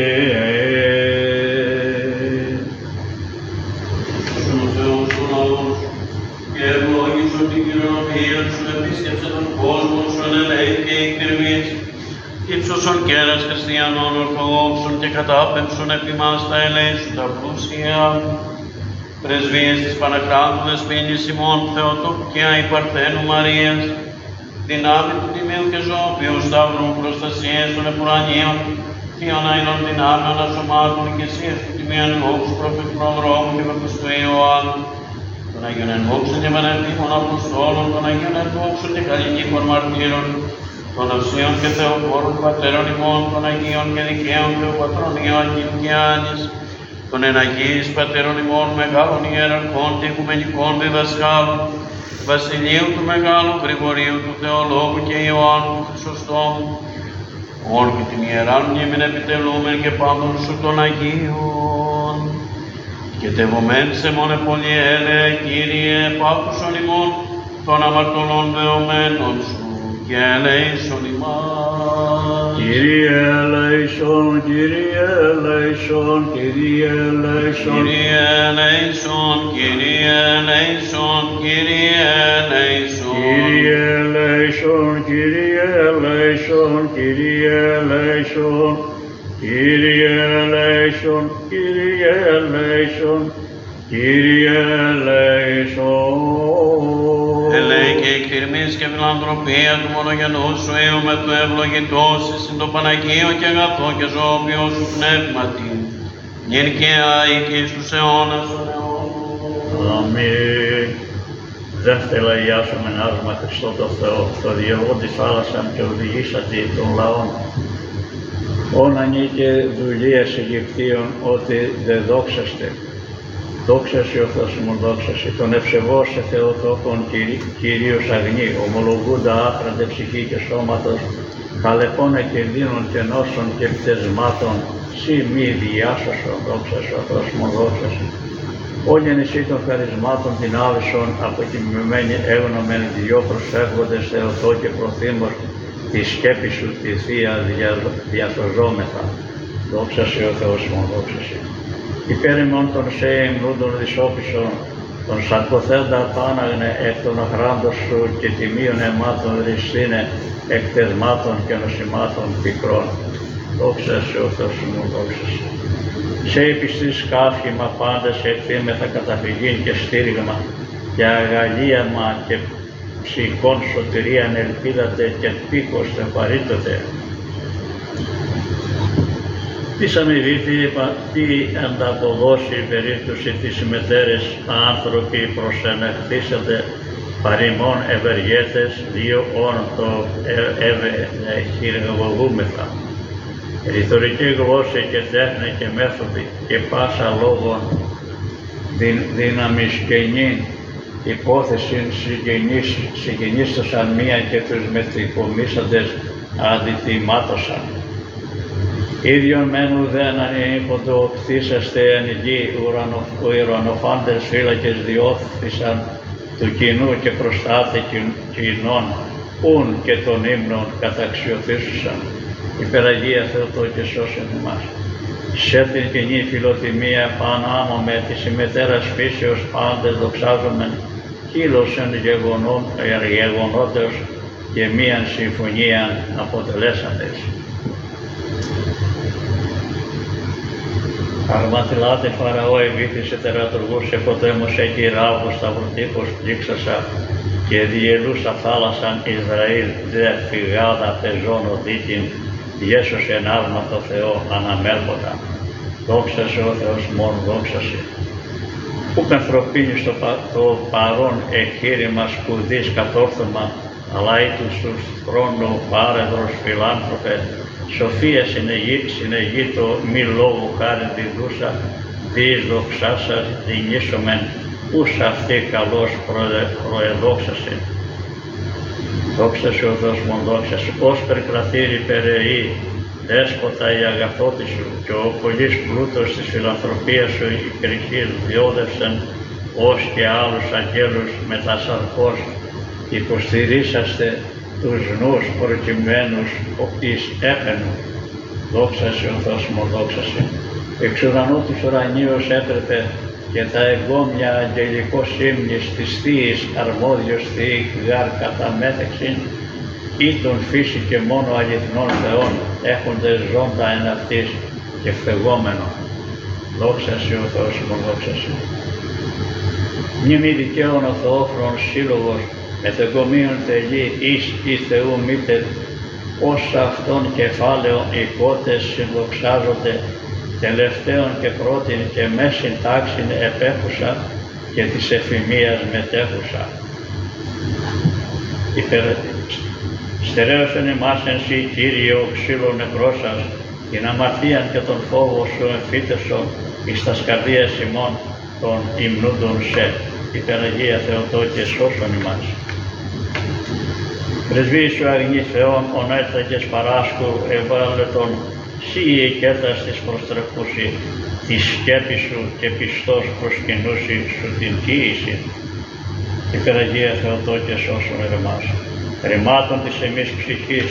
Στον Θεός του λαός και ευλόγησον την κοινωνία σου, επίσκεψε τον κόσμο σου εν ελέη και εκκρεμής, ύψωσον κέρας χριστιανών ορθοδόξων και κατάπεμψον επί μας τα ελέη σου τα πλούσια. Πρεσβείες της Παναχράντου Δεσποίνης ημών Θεοτόκου και Άη Παρθένου Μαρίας, δυνάμει του Τιμίου και Ζωοποιού Σταύρου, προστασίες των επουρανίων, θείων αεινών δυνάμεων ασωμάτων και εσείς του Τιμίου ενβόξου προφητού προδρόμου και πεπιστού Ιωάννου, των Αγίων ενβόξων και πανεπίχων Αποστόλων, των Αγίων ενβόξων και καλλικήχων μαρτύρων, των Αυσίων και Θεοφόρων Πατέρων ημών, των Αγίων και Δικαίων Θεοπατρών Ιωακήμ και Άνης, των εναγείς πατέρων ημών μεγάλων ιεραρχών και οικουμενικών διδασκάλων, Βασιλείου του Μεγάλου, Γρηγορίου του Θεολόγου και Ιωάννου του Χρυσοστόμου, όλη και την ιεράν μνήμην επιτελούμεν και πάντων σου των Αγίων. Και τεβωμέν σε μόνε πολυέλε, Κύριε, πάκουσον ημών των αμαρτωλών δεωμένων σου, και ελέησον ημάς. Κύριε ελέησον, Κύριε ελέησον, Κύριε ελέησον. Κύριε ελέησον, Κύριε ελέησον, Κύριε ελέησον. Κύριε ελέησον, Κύριε ελέησον, Κύριε ελέησον. Κύριε ελέησον, Κύριε ελέησον, Κύριε ελέησον. Ελέη και εκτιρμής και φιλανθρωπία του μονογενού σου Υιού με το ευλογητός συν το Παναγίο και αγαθό και ζωοποιό σου πνεύματι, νυν και άη και εις τους αιώνας των αιώνων. Αμήν. Δεύτερα ιάσομεν άσμα Χριστό το Θεό, το διεργόντι θάλασσαν και οδηγήσατε των λαών. Όναν και δουλείας Αιγυπτίων ότι δε δόξαστε. Δόξασι ο Θεός μου δόξασι, τον ευσεβώς σε Θεοτόκον Κυρίως αγνή, ομολογούντα άφραντε ψυχή και σώματος, καλεπώνε και δίνων και νόσων και πτεσμάτων, σύ μη διάσωσον, δόξασι ο Θεός μου δόξασι. Όλην εσύ των χαρισμάτων την άβυσον, αποκοιμημένη έγνομεν δυο προσεύγοντες Θεοτό και προθύμος, τη σκέπη σου τη Θεία διασωζόμεθα. Δόξασι ο Θεός μου δόξασι. Υπέρ ημών των σε εμπλούντων δυσόπισων, τον σαρκοθέντα πάναγνε εκ των αχράντων σου και τιμίων αιμάτων ριστήνε εκ θεσμάτων και νοσημάτων πικρών. Δόξασι ο Θεός μου δόξασι. Σε επιστής καύχημα πάντες εκτίμεθα καταφυγήν και στήριγμα και αγαλίαμα και ψυχών σωτηρίαν ελπίδατε και πίκος τεπαρήτωτε. Της αμοιβήτη τι ανταποδώσει η περίπτωση της μετέρες άνθρωποι προσενεχθήσατε παρημών ευεργέτες δύο όν το ευεχειργοβούμεθα. Ρητορική γλώσσα και τέχνη και μέθοδοι και πάσα λόγων δύναμης καινή υπόθεση συγκινήσωσαν μία και τους μεθυκομίσαντες αντιτιμάτωσαν. Ίδιον μεν ουδέν ανήποτο κτίσαστε εν γη ουρανοφάντες φύλακες διώθησαν του κοινού και προστάτε κοινών, ούν και των ύμνων καταξιωθήσουσαν. Υπεραγία Θεοτό και σώσεν εμάς. Σε την κοινή φιλοτιμία πανάμομαι της ημετέρας φύσεως πάντες δοξάζομεν, κύλωσεν γεγονότεως και μίαν συμφωνίαν αποτελέσαντες. Αρματιλάτε Φαραώ ευήθησε τερατουργούς εποτέμους εκεί ράβους σταυροτύπους πλήξασα και διελούσα θάλασσαν Ισραήλ δε φυγάδα πεζών οδύτην διέσωσε ενάρμα το Θεό αναμέρχοντα. Δόξασε ο Θεός μόνο δόξασε. Που ανθρωπίνει στο πα, το παρόν εγχείρημα σπουδής κατόρθωμα αλλά ή του στους χρόνου πάρεδρος φιλάνθρωπε σοφία συνεγεί το μη λόγου χάρη διδούσα δις δοξάσας δινήσομεν ους αυτή καλώς προεδόξασε. Δόξασε ο Θεός μον δόξασε, ως περκρατήρι περαιή, δέσποτα η αγαθότη σου και ο πολύς πλούτος της φιλανθρωπίας σου υπηρεχείς διόδευσεν ως και άλλους αγγέλους μετασαρκώς υποστηρίσαστε τους νους προκειμένους εις έπαινου. Δόξασε ο Θεός μου δόξασε. Εξ ουρανού της ουρανίως έτρεπε και τα εγκόμια αγγελικός ύμνης της Θείας αρμόδιος Θεή γάρ κατά μέτεξην ή τον φύση και μόνο αληθινών Θεών έχοντες ζώντα εν αυτής και φεγόμενο. Δόξασε ο Θεός μου δόξασε. Μνήμη δικαίων ο Θεόφρον σύλλογος μετεγκομίων τελεί εις η Θεού μήτερ, ως αυτόν κεφάλαιο οι κότες συνδοξάζονται, τελευταίων και πρώτην και μέσην τάξην επέχουσα και της εφημίας μετέχουσα. Υπερ... Στερέωσεν εμάς εν σύ, Κύριε, ο ξύλων νεκρός σας, την αμαρτίαν και τον φόβο σου εμφύτεσον, εις τας καρδίας ημών των υμνούντων σε, η Παναγία Θεοτόκε σώσον ημάς. Πρεσβύη σου αγνή Θεόν, ονέτακες παράσκου, εβάλλε τον σύ η οικέτας της προστρεφούσι, τη σκέπη σου και πιστός προσκυνούσι σου την κοίηση. Η Παναγία Θεοτόκε σώσον ερεμάς. Ρημάτων της εμείς ψυχής,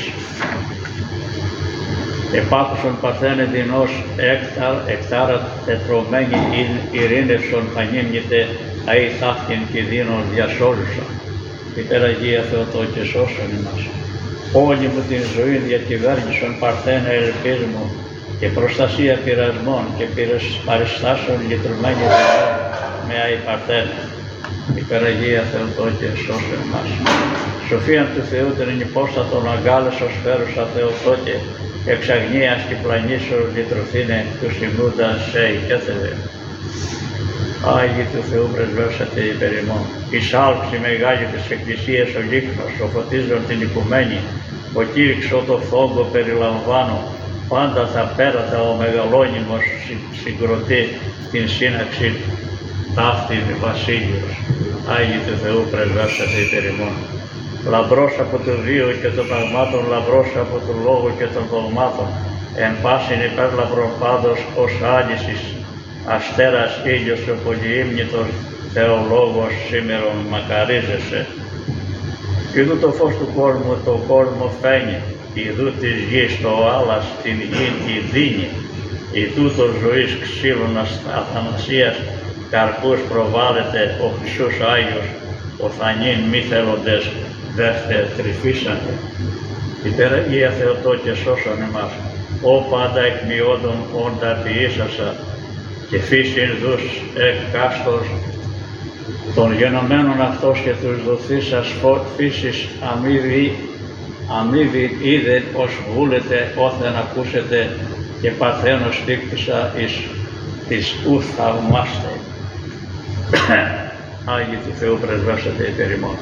επάκουσον παρθένε δεινός εκτάρα τετρωμένη ειρήνευσον πανίμνητε αη ταύτην και δίνον διασώζουσον. Η Παναγία Θεοτόκε σώσον ημάς. Όλη μου την ζωή διακυβέρνησον παρθένε ελπίς μου και προστασία πειρασμών και παριστάσεων λυτρωμένη δεινών με αη παρθένε. Η Παναγία Θεοτόκε σώσον ημάς. Σοφίαν του Θεού την ενυπόστατον αγκάλεσος φέρουσα Θεοτόκε, εξ αγνίας και πλανήσεως λυτρωθήνε τους υμνούντας σε οικέθευε. Άγιοι του Θεού πρεσβεύσατε υπέρ ημών. Η σάλξη μεγάλη της Εκκλησίας ο λίχνος, ο φωτίζον την οικουμένη, ο κήρυξο το φόγκο περιλαμβάνω, πάντα τα πέρατα ο μεγαλώνυμος συγκροτεί την σύναξη ταύτην βασίλειος. Άγιοι του Θεού πρεσβεύσατε υπέρ ημών. Λαμπρός από το βίο και των πραγμάτων, λαμπρός από το λόγο και των δογμάτων, εν πάσιν υπέρλαμπρον πάντως ως άλυσης, αστέρας ήλιος ο πολυήμνητος, Θεολόγος σήμερον μακαρίζεσαι. Ιδού το φως του κόσμου το κόσμο φαίνει, ιδού της γης το άλλας την γη τη δίνει, ιδού το ζωής ξύλων αθανασίας, καρπούς προβάλλεται ο Χριστός Άγιος, ο θανήν μη θέλοντες δεύτε τρυφίσαντε. Η Παναγία Θεοτόκε σώσον εμάς, ο πάντα εκμειόντων όντα ποιήσασα, και φύσιν δους εκ κάστος, των γενομένων αυτός και τους δοθήσας φύσης αμοιβή, αμοιβή είδε ως βούλετε όθεν ακούσετε, και παρθένος στήκτησα εις της ου θαυμάστε. Άγιοι του Θεού πρεσβεύσατε υπέρ ημών.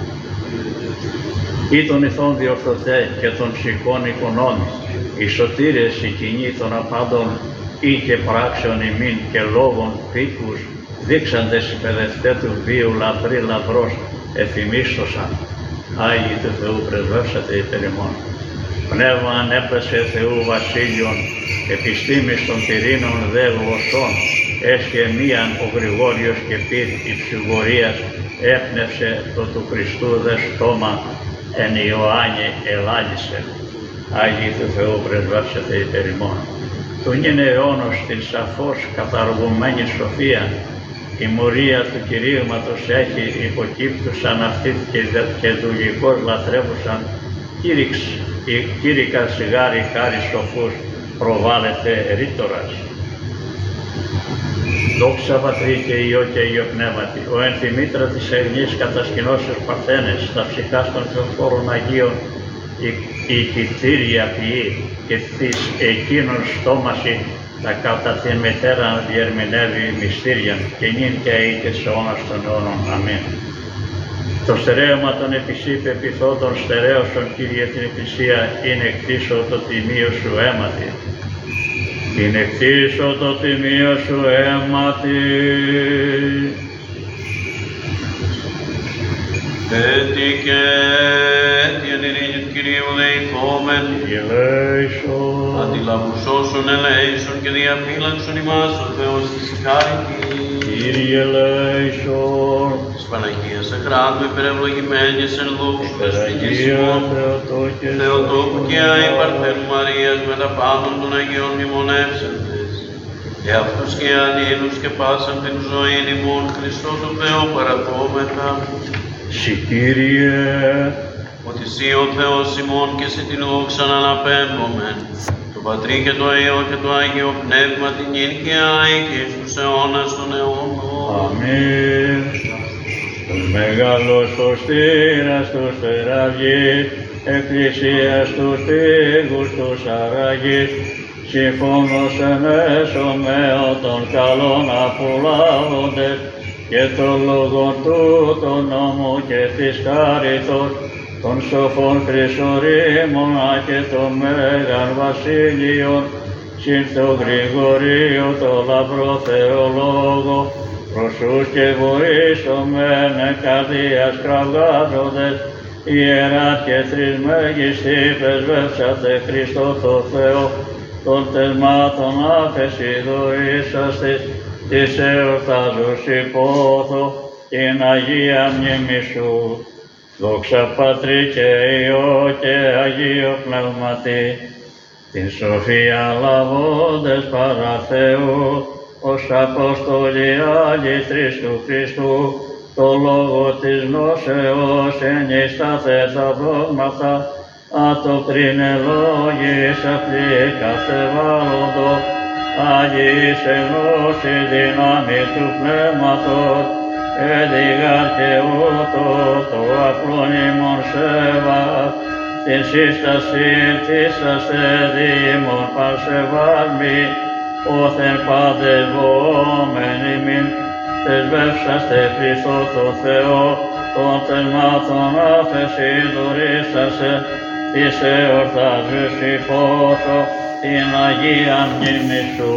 Ή των ηθών διορθωτέ και των ψυχών εικονών, οι σωτήρες η κοινή των απάντων, ή και πράξεων ημίν και λόγων πίκους, δείξαντες παιδευτέ του βίου λαμπρή λαμπρός εφημίστοσαν. Άγιοι του Θεού πρεσβεύσατε υπέρ ημών. Πνεύμα ανέπλασε Θεού βασίλειον, επιστήμης των πυρήνων δε γλωσσών, έσχε μίαν ο Γρηγόριος και πυρ υψηγορίας, έπνευσε το του Χριστού δε στόμα, εν Ιωάννη ελάλησε. Άγιοι του Θεού πρεσβεύσατε υπέρ ημών. Τον είναι αιώνος την σαφώς καταργουμένη σοφία, η μορία του κηρύγματος έχει υποκύπτουσαν αυτή και δουλικός λατρεύουσαν, κήρυκα σιγάρι χάρη σοφούς προβάλλεται ρήτορας. Δόξα Πατρί και Υιό και Υιό Πνεύματι, ο εν τη μήτρα της Ελληνής κατασκηνώσεως παρθένες, τα ψυχάς των Θεοφόρων Αγίων, η κτήρια ποιή και της εκείνων στόμαση, τα κατά την μητέρα διερμηνεύει μυστήρια, και νυν και αεί και σε αιώνας των αιώνων. Αμήν. Το στερέωμα των επισήπε πειθόντων στερέωσον, Κύριε, την Εκκλησία, είναι κτίσω το τιμίο σου αίματι. Είναι κτίσω το τιμίο σου αίματι. Έτι και έτι εν ειρήνη του Κυρίου δεηθόμεν, Ελέησον. αντιλαβουσώσον ελέησον και διαφύλαξον ημάς ο Θεός της χάριτης. Κύριε ελέησον. Της Παναγίας Ακράτου υπερευλογημένης εν δόξου δεσποινής ημών, Θεοτόκου και Άη Παρθένου Μαρίας με τα πάντων των Αγίων μνημονεύσαντες, και αυτούς και αλλήλους και πάσαν την ζωήν ημών Χριστό του Θεού παραδόμεθα. Συ Κύριε, ότι Συ ο Θεός ημών και σε την δόξαν αναπέμπομεν, το Πατρί και το Υιό και το Άγιο Πνεύμα την νυν και αεί και εις τους αιώνας των αιώνων. αμήν. Τους μεγάλους τους τύρας τους τεραυγείς, εκκλησίας τους τίγους τους αραγείς, συμφώνως εν έσωμέω των καλών απολάβοντες, και το λόγο του τον νόμο και της χάριτος, των σοφών χρυσορήμων και των μέγαν βασίλειων, συν το Γρηγορείο το λαμπρό Θεολόγο, προσούς και βοήσομεν καρδίας κραυγάζοντες, ιεράς και τρισμέγιστοι πρεσβεύσατε Χριστό το Θεό, των τεσμάτων άφεση δωρήσαστης, της εορτάζους υπόθω, την Αγία μνήμη σου. Δόξα Πατρί και Υιό και Αγίο Πνεύματι, την σοφία λαβώντες παρά Θεού, ως Απόστολοι Άγιοι του Χριστού, το λόγο της γνώσεως ενίσταθε τα δόγματα, άτο πριν ελόγης αυτή κατεβάλλοντο, Άγιοι σε γνώση δύναμη του Πνεύματος, έδιγαρ και ούτως το απλόν ημών σέβας, την σύσταση της ασθεδήμων παρσεβάσμη, όθεν πάντες βοόμενοι μην, θεσβεύσαστε Χριστό το Θεό, των τεσμάτων άφεση δωρήσαστε, της εορτάζους υπόθω, την Αγία μνήμη σου.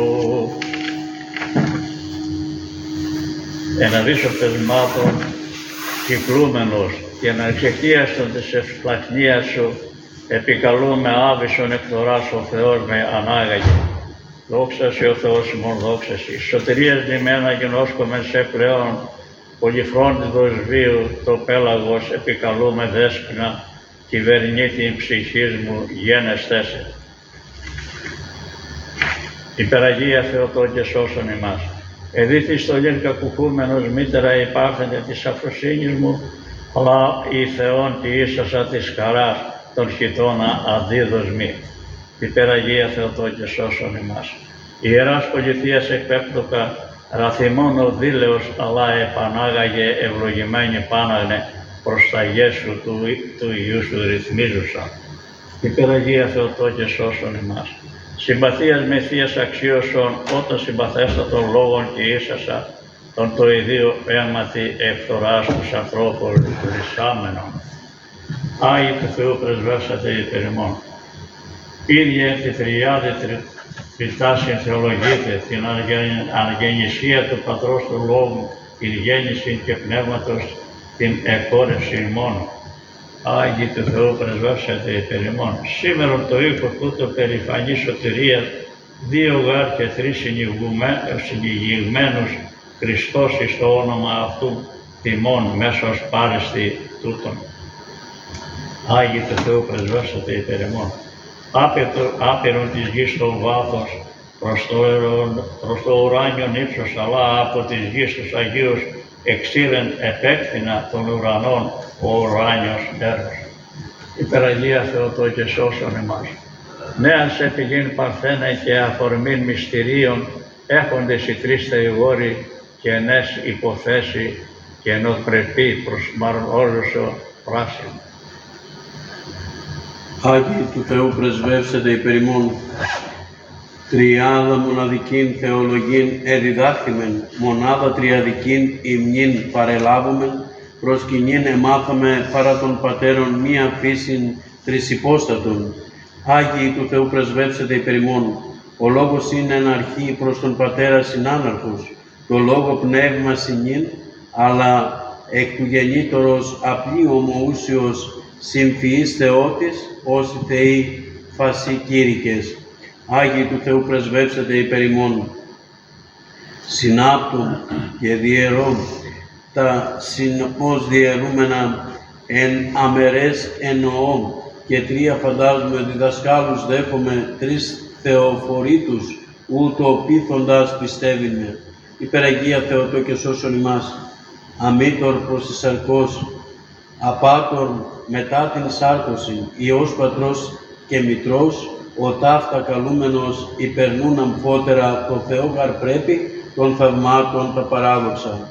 Εν αβίσο πεσμάτων κυκλούμενος και εν εξαιτίαστον της ευσπλαχνίας σου, επικαλούμε άβυσον εκθοράς ο Θεός με ανάγαγε. Δόξα σε ο Θεός ημών, δόξα σε. Σωτηρίας λιμένα γενόσκομεν σε πλέον, πολυφρόντιδος βίου το πέλαγος επικαλούμε δέσποινα, κυβερνήτην ψυχής μου γένεστέ σε. Υπεραγία Θεοτό και σώσον ημάς. Εδίθη στολήν κακουχούμενος μήτερα υπάρχεντε της αφροσύνης μου, αλλά η Θεόν τη ίσασα της χαράς των χιτώνα αντίδος μη. Υπεραγία Θεοτό και σώσον ημάς. Ιεράς πολιτείας εκπέπτωκα, ραθυμόν ο δίλεος, αλλά επανάγαγε ευλογημένη πάναγνε προς τα γέσου του, του Υιού σου ρυθμίζουσα. Υπεραγία Θεοτό και σώσον ημάς. Συμπαθίας με θείας αξίωσον, όταν συμπαθέστατον λόγων και ίσασα, τον το ιδίο αίματι ευθοράς τους ανθρώπους λυσάμενων. Άγιοι του Θεού πρεσβεύσατε υπερ ημών. Ίδιε τη τριάδη τριτάσιν θεολογείτε, την αναγεννησία του Πατρός του Λόγου, την γέννηση και πνεύματος, την εκόρευση ημών. Άγιοι του Θεού πρεσβεύσατε υπερ ημών. Σήμερον το οίκο τούτο περηφανής σωτηρίας, δύο γάρ και τρεις συνηγημένους Χριστός εις το όνομα αυτού τιμών μέσος πάρεστη τούτον. Άγιοι του Θεού πρεσβεύσατε υπερ ημών. Άπειρον της γης το βάθος, προς το, προς το ουράνιον ύψος, αλλά από της γης τους Αγίους εξήρεν επέκτηνα των ουρανών ο ουράνιος έργος. Υπεραγία Θεοτό και σώσον εμάς. Νέαν σε πηγήν παρθένα και αφορμήν μυστηρίων, έχοντες οι τρεις θεηγόροι και ενές υποθέσει και ενωπρεπή προς μαρμόλουσο πράσινο. Άγιοι του Θεού πρεσβεύσετε υπερ ημών. Τριάδα μοναδικήν θεολογήν εδιδάχθημεν, μονάδα τριαδικήν ημνήν παρελάβομεν, προς κοινήν εμάθαμε παρά των πατέρων μία φύσιν τρισυπόστατον. Άγιοι του Θεού πρεσβεύσετε υπερ ημών. Ο λόγος είναι εν αρχή προς τον πατέρα συνάναρχος, το λόγο πνεύμα συνήν, αλλά εκ του γεννήτωρος απλή ομοούσιος συμφυής Θεότης, ως οι Θεοί φασικήρικες. Άγιοι του Θεού πρεσβεύσετε υπερ ημών. Συνάπτουν και διαιρών τα συνεπώς διαιρούμενα εν αμερές εννοώ και τρία φαντάζομαι διδασκάλους δέχομαι τρεις θεοφορήτους ούτω πείθοντας πιστεύεινε. Υπεραγία Θεοτό και σώσον ημάς. Αμήτωρ προς τη σαρκός, απάτωρ μετά την σάρκωση, Υιός Πατρός και Μητρός, ο ταύτα καλούμενος υπερνούν αμφότερα το Θεό γαρ πρέπει των θαυμάτων τα παράδοξα.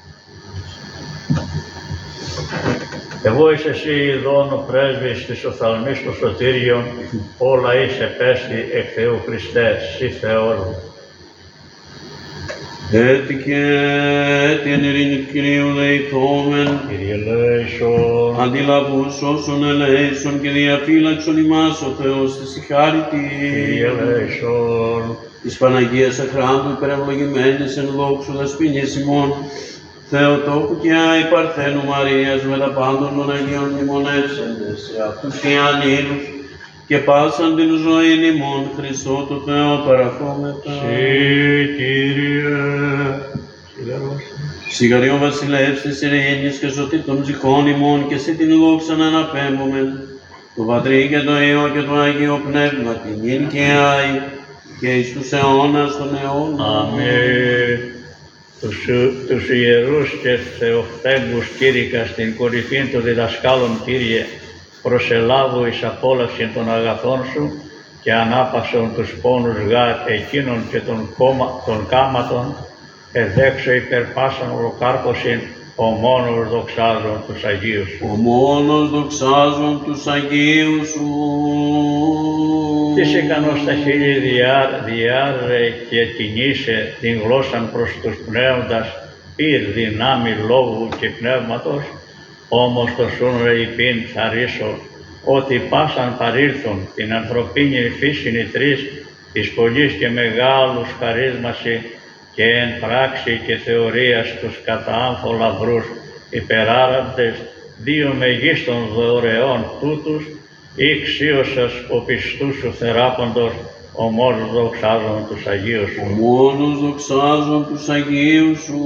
Εγώ είσαι εσύ ειδών ο πρέσβης της οφθαλμής των σωτήριων, όλα είσαι πέστη εκ Θεού Χριστέ, σύ Θεός μου. Έτσι και την ειρήνη του Κυρίου δεηθόμεν, Κύριε ελέησον, αντιλαβούς όσων ελέησον και διαφύλαξον ημάς ο Θεός της η χάρητη. Κύριε ελέησον, Της Παναγίας Αχράντου υπερευλογημένης εν δόξου δεσποινής ημών, Θεοτόκου και Άη Παρθένου Μαρίας με τα πάντων των Αγίων μνημονεύσαντες, σε αυτούς και ανήλους και πάσαν την ζωήν ημών, Χριστό του Θεό παραχόμεθα. Συ, Κύριε, σιγαρός. Σιγαριό βασιλεύς της ειρήνης και σωτή των ψυχών ημών και σε την δόξα να αναπέμπομεν, το Πατρί και το Υιό και το Άγιο Πνεύμα, την ίν και Άη, και εις τους αιώνας των αιώνων. Αμήν. Τους, τους ιερούς και θεοφθέμπους κήρυκα στην κορυφή των διδασκάλων, Κύριε, προσελάβου εις απόλαυση των αγαθών Σου και ανάπασον τους πόνους γάρ εκείνων και των, κόμμα, των κάματων, εδέξω υπερπάσαν ολοκάρπωσιν, ο μόνος δοξάζων τους Αγίους Σου. Ο μόνος δοξάζων τους Αγίους Σου. Της ικανός τα χείλη διάρ, διάρρε και κινήσε την γλώσσαν προς τους πνεύμοντας, πυρ δυνάμει λόγου και πνεύματος, όμως το σούν ρε υπήν θα ρίσω, ότι πάσαν παρήλθον την ανθρωπίνη φύσιν οι τρεις, της πολλής και μεγάλους χαρίσμαση και εν πράξη και θεωρίας τους κατά άνθο λαμπρούς υπεράραντες, δύο μεγίστων δωρεών τούτους, ηξίωσας ο πιστούς Σου θεράποντος, ο μόνος δοξάζων τους Αγίους Σου. Ο μόνος δοξάζων τους Αγίους Σου.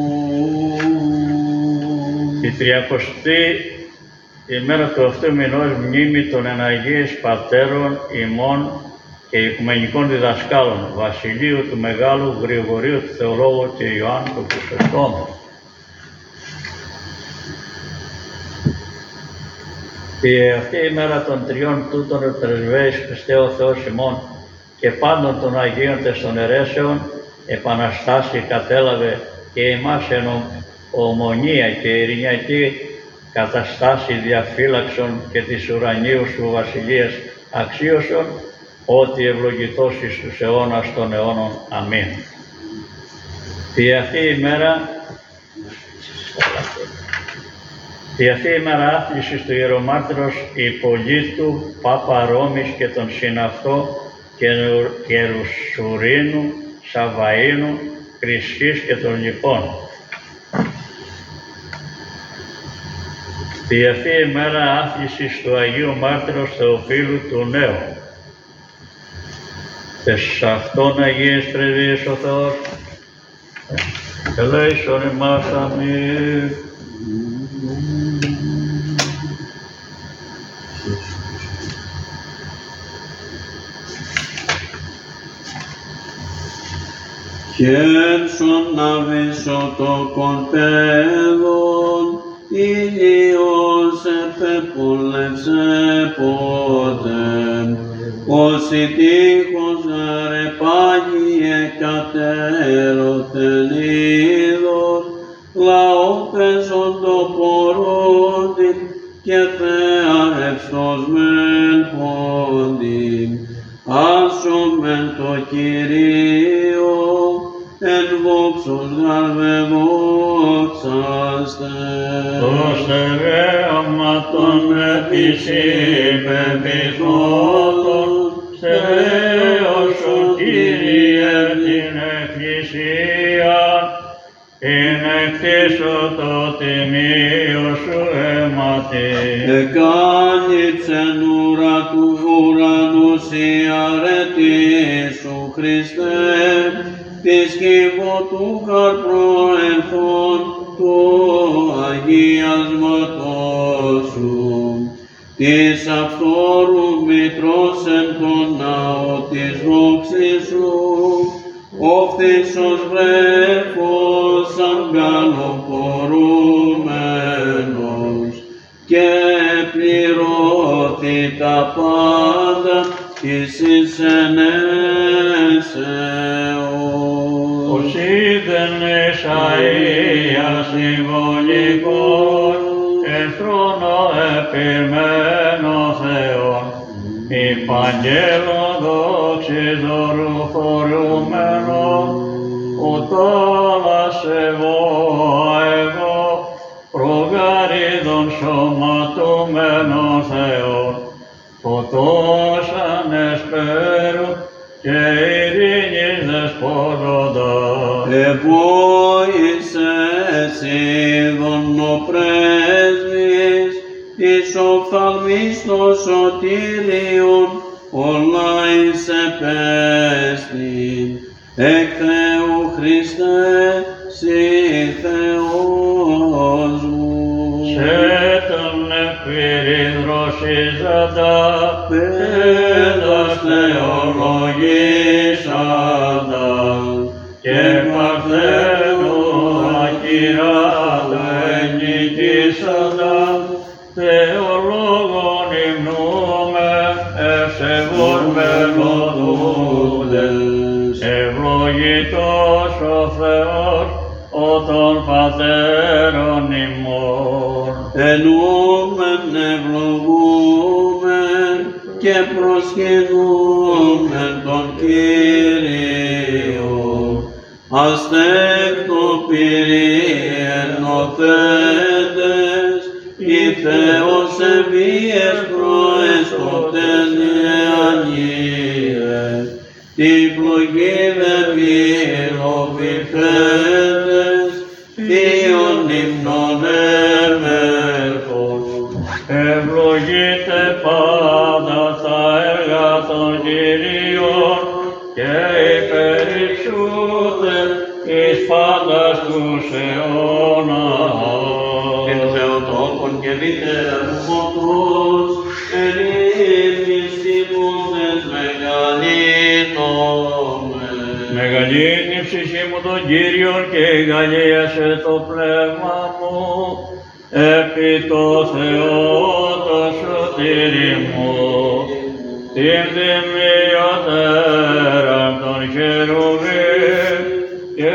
Η τριακοστή ημέρα του αυτού μηνός μνήμη των εν Αγίης Πατέρων ημών και οικουμενικών διδασκάλων, Βασιλείου του Μεγάλου, Γρηγορίου του Θεολόγου και Ιωάννου του Χρυσοστόμου. Και αυτή η μέρα των τριών τούτων πρεσβέης Χριστέ ο Θεός ημών και πάντων των Αγίων τες των αιρέσεων επαναστάσει κατέλαβε και ημάς εν ομονία και ειρηνιακή καταστάση διαφύλαξον και της ουρανίου Σου βασιλείας αξίωσον, ότι ευλογητός εις τους αιώνας των αιώνων. Αμήν. Και αυτή η μέρα Και αυτή η μέρα άθλησης του Ιερομάρτυρος Ιππολίτου, Πάπα Ρώμης και τον συναυτό Κερουσουρίνου, Σαβαΐνου, Χρυσής και των λοιπών. Και αυτή η μέρα άθλησης του Αγίου Μάρτυρος Θεοφύλου του Νέου. Τες αυτόν Αγίες πρεσβείες ο Θεός, ελέησον ημάς. Αμήν. Χέρσον να βήσω το κορπέδον, ηλίος επεπολεύσε πότε, όσοι τείχος ρεπάγιε κατέρωθεν είδος, λαόπεσον το πορόντιν και θεαρευστός μεν πόντιν, άσομεν το Κυρίο, εν βόξος γαρβε δόξαστε. Το στερέωματον επισύπεπιθότων, στερέωσο Κύριε την Εκκλησία, ειν εκτίσω το τιμίο Σου αίματι. Εκάνηψεν ουρά του ουρανούς η αρετή Σου Χριστέ, της κύβω του καρπροενθών το αγιασματός Σου, της αυθόρου μητρός εν τον ναό της δόξης Σου, οφθήσος βρέφος αγκαλοπορούμενος και πληρώθη τα πάντα εις εισενέσεως. Ως είδεν Ισαΐας συμβολικός, εν θρόνο επιμένο Θεόν, υπαγγέλων δόξης δωρουφορούμενο, ότι τόλας εγώ, εγώ, προγαρίδων σωματωμένων Θεών, φωτός ανεσπέρου και ειρήνης δεσπόζοντα. Εβόησες είδων ο πρέσβης, εις οφθαλμής των σωτήριων, όλα εις επέστην. Εκ Θεού Χριστέ, σοι Θεός μου. Σε τον εκπυριδροσίζοντα, παιδας θεολογήσαντα, και παρθένου ακυράτου ενικήσαντα, θεολόγων υμνούμε, ευσεβώς μελωδούντες. Ευλογητός ο Θεός, ο των πατέρων ημών. Ενούμεν ευλογούμεν και προσκυνούμεν τον Κύριον. Αστέκτο πυρήεν οθέντες, η Θεός ευβίες προεστοτές νεανίες, τη πλογή δε πυροβιθέντες, θείων υμνών έμερχος. Ευλογείτε πάντα τα έργα των Κυρίων και υπερυψούτε εις πάντας τους αιώνας. Εν Θεοτόκον και λυτέρμοντος, εν ύμνης τιμούντες μεγαλύνομεν. Μεγαλύνει η ψυχή μου τον Κύριον και γαλλίασε το πνεύμα μου, επί το Θεό το σωτήρι μου, την δημιωτέραν των χερουβίμ και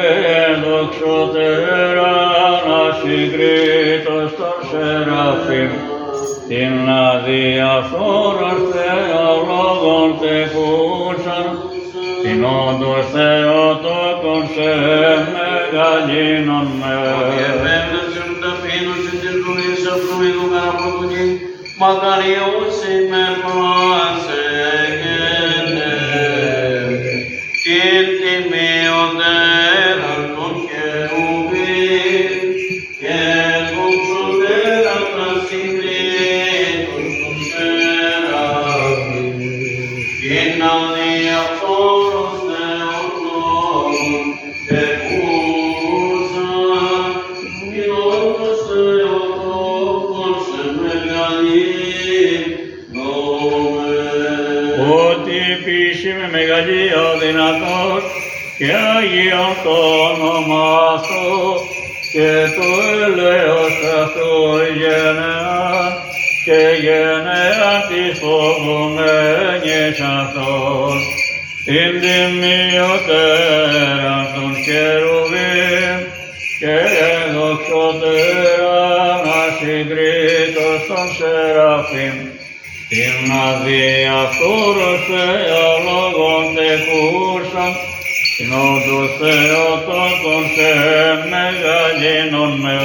δοξωτέραν ασυγκρίτως των σεραφείμ, την αδιαφθόρος θεολόγων τεκούσαν, την όντως Θεοτόκον σε μεγαλύνων με. Μακαριός είμαι προσεγγένε, την τιμιωτέραν των χερουβίμ και δοξωτέραν ασυγκρίτως των σεραφείμ, την αδιαφθόρος Θεοτόκον τεκούσαν, την όντως Θεοτόκον σε μεγαλύνομεν. Ότι επίσημη μεγαλεία ο δυνατός και Άγιον το όνομα Του και το έλεος αυτού γενεάν και γενεάν της φοβουμένης αυτός, την τιμιωτέραν των χερουβίμ και δοξωτέραν ασυγκρίτως των σεραφείμ, την αδιαφθόρος θεολόγων τεκούσαν, την όντως Θεοτόκον σε μεγαλύνων με.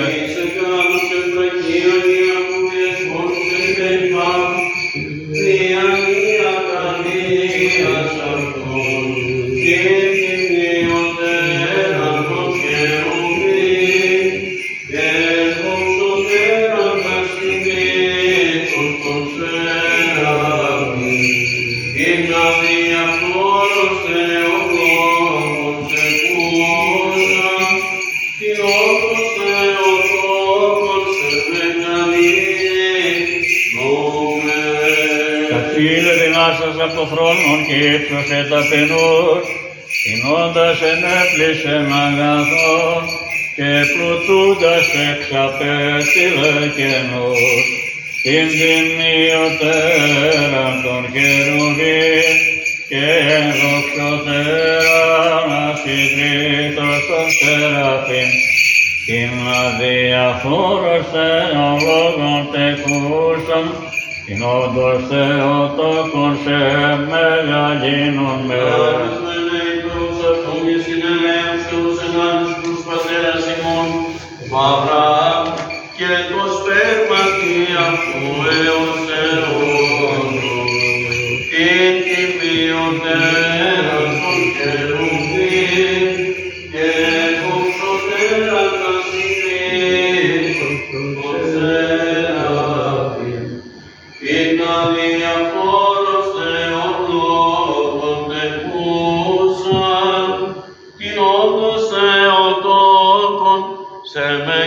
Από το θρόνον και ύψωσε ταπεινούς, τεινώντας ενέπλησεν αγαθόν και πλουτούντας εξαπέστειλε καινούς, την τιμιωτέραν των χερουβίμ και δοξωτέραν ασυγκρίτως των σεραφείμ, την αδιαφθόρος θεολόγων τεκούσαν, την όντως Θεοτόκον σε μεγαλύνων με. και συνελεύσε ως ενάντις τους πατέρας ημών, του Αβραάμ και το σπέρματι αυτού έως αιώνων. Την τιμιωτέρα των κερουβίμ και κοψωτέρα τα συστήνων των σεράφιμ. Την αδιαφόρος Θεολόγων τεκούσαν, την όντως Θεοτόκον σε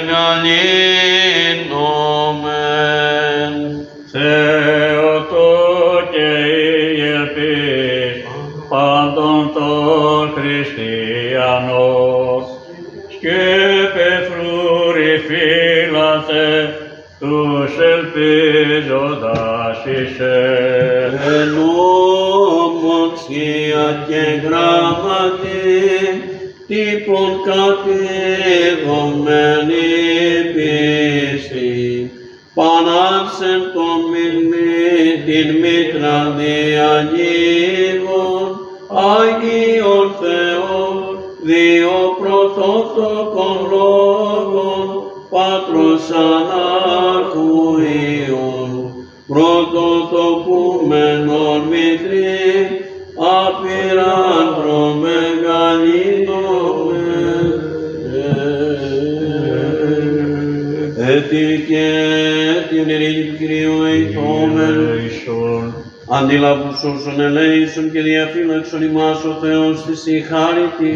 μεγαλύνομεν. Θεοτόκε η ελπίς πάντων των χριστιανών, σκέπε φρούρη φύλαθε τους ελπίζοντας εισέ. Εν ομοξία και γραμματή, τύπων κατηγομένη πίστη, πανάξεν το μυλμί την μήτρα διαγίγων, Άγιον Θεόν, δύο πρωτότοκων λόγων, Πάτρος ανάρχου Υιών, πρωτοτοκούμενον μητρή, απειράν προμεγαλύνομεν. Έτι και την ειρήνη του Κυρίου εηθόμεν, αντιλαβούς όσων ελέησον και διαφύλαξον ημάς ο Θεός της η χάρητη.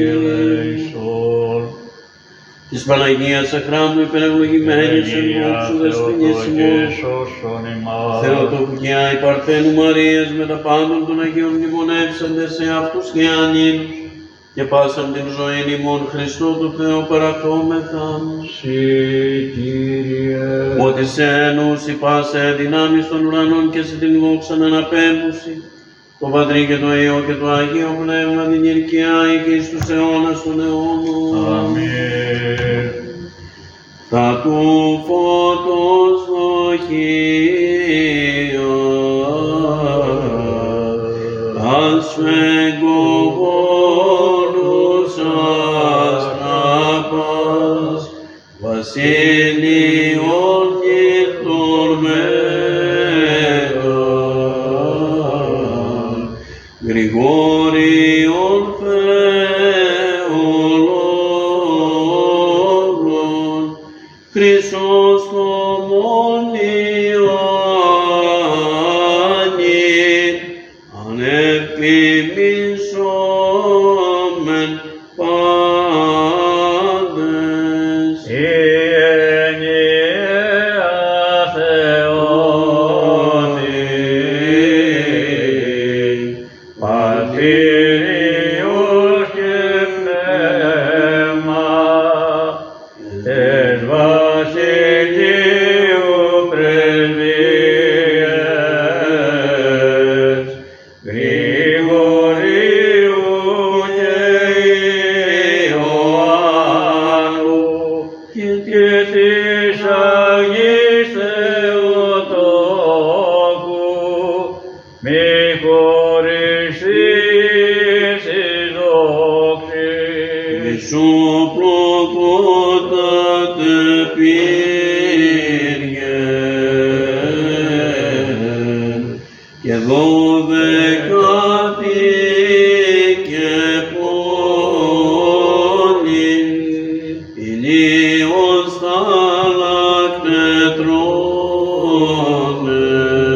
Της Παναγίας Αχράντου υπερευλογημένης εν δόξου δεσποινής ημών, Θεοτόκου και Άη Παρθένου Μαρίας με τα πάντων των Αγίων μνημονεύσαντες σε αυτούς και ανήλους και πάσαν την ζωήν ημών Χριστό το Θεό παρακόμεθα. Συ, Κύριε, ότι σε ενούσι πάσε δυνάμεις των ουρανών και σε την δόξαν αναπέμπουση, το Πατρί και το Υιό και το Αγίο Πνεύμα την Ιερκιάη και εις τους αιώνας των αιώνων. αμήν. Τα του φώτος δοχεία, ασφεγγογόνους αστράπας, βασίλειον γύρτων μέγαν, Γρηγόριον Θεολόγων, Χρυσόστομον Ιωάννην, ανεπιμισόμεν πάντες. Η ενιαία Θεότην, Πατήριος και Πνεύμα, τες βασιλείου πρεσβείες, Γρηγορίου και Ιωάννου και της Αγίας Θεοτόκου, μη χωριστείς εις δόξης. Σου προκότατε πύργεν και δωδεκάτη και πόλην ηλίος θαλακτετρώνε,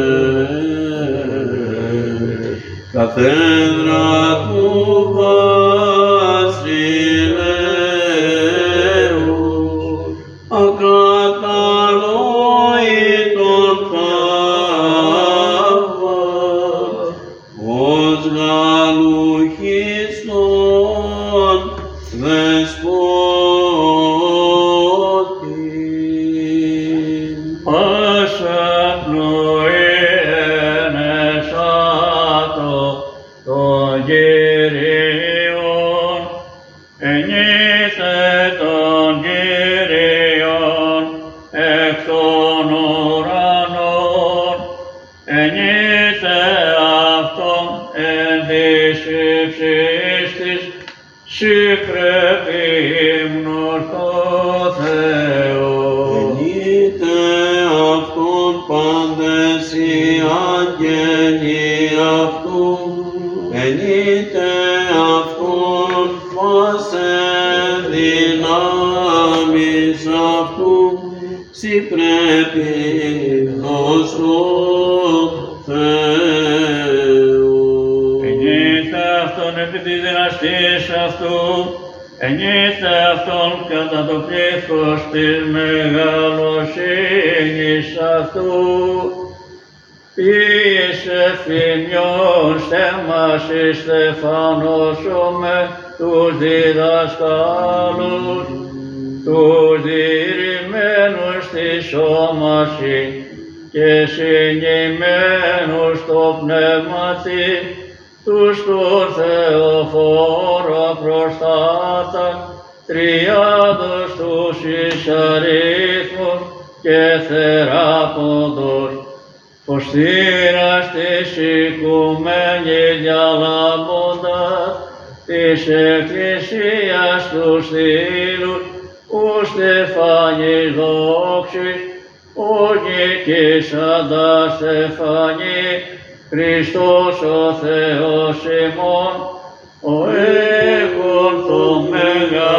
καθέδρα του βασιλέου, ακαταλόητον θαύμα, ως γαλουχίστον δεσπότη. Πάσα πνοή ενεσάτω των Κυρίων, ενήθε των Κυρίων εκ των ουρανών, ενήθε αυτόν εν της ύψης της Συ πρέπει ύμνος το Θεό. Ενείτε αυτόν πάντες οι άγγελοι αυτού, ενείτε αυτόν πάσε δυνάμεις αυτού, συ πρέπει ύμνος το Θεό. Ενείτε αυτόν επί τη δυναστής αυτού, ενείτε αυτόν κατά το πλήθος της μεγαλοσύνης αυτού, ποιήσε φημιών στέμας εις στεφανώσομε τους διδασκάλους, τους διηρημένους στη σώμαση και συνημένους στο πνεύματι, τους του Θεοφόρο προστάτα, τριάδος τους εις αριθμους και θεράποντος, ποστήρας της οικουμένης διαλάμποντας, της Εκκλησίας του στήλους, ους στεφάνης δόξης, ως νικήσαντα στεφάνη, Χριστός ο Θεός ημών, ο έχων το μέγα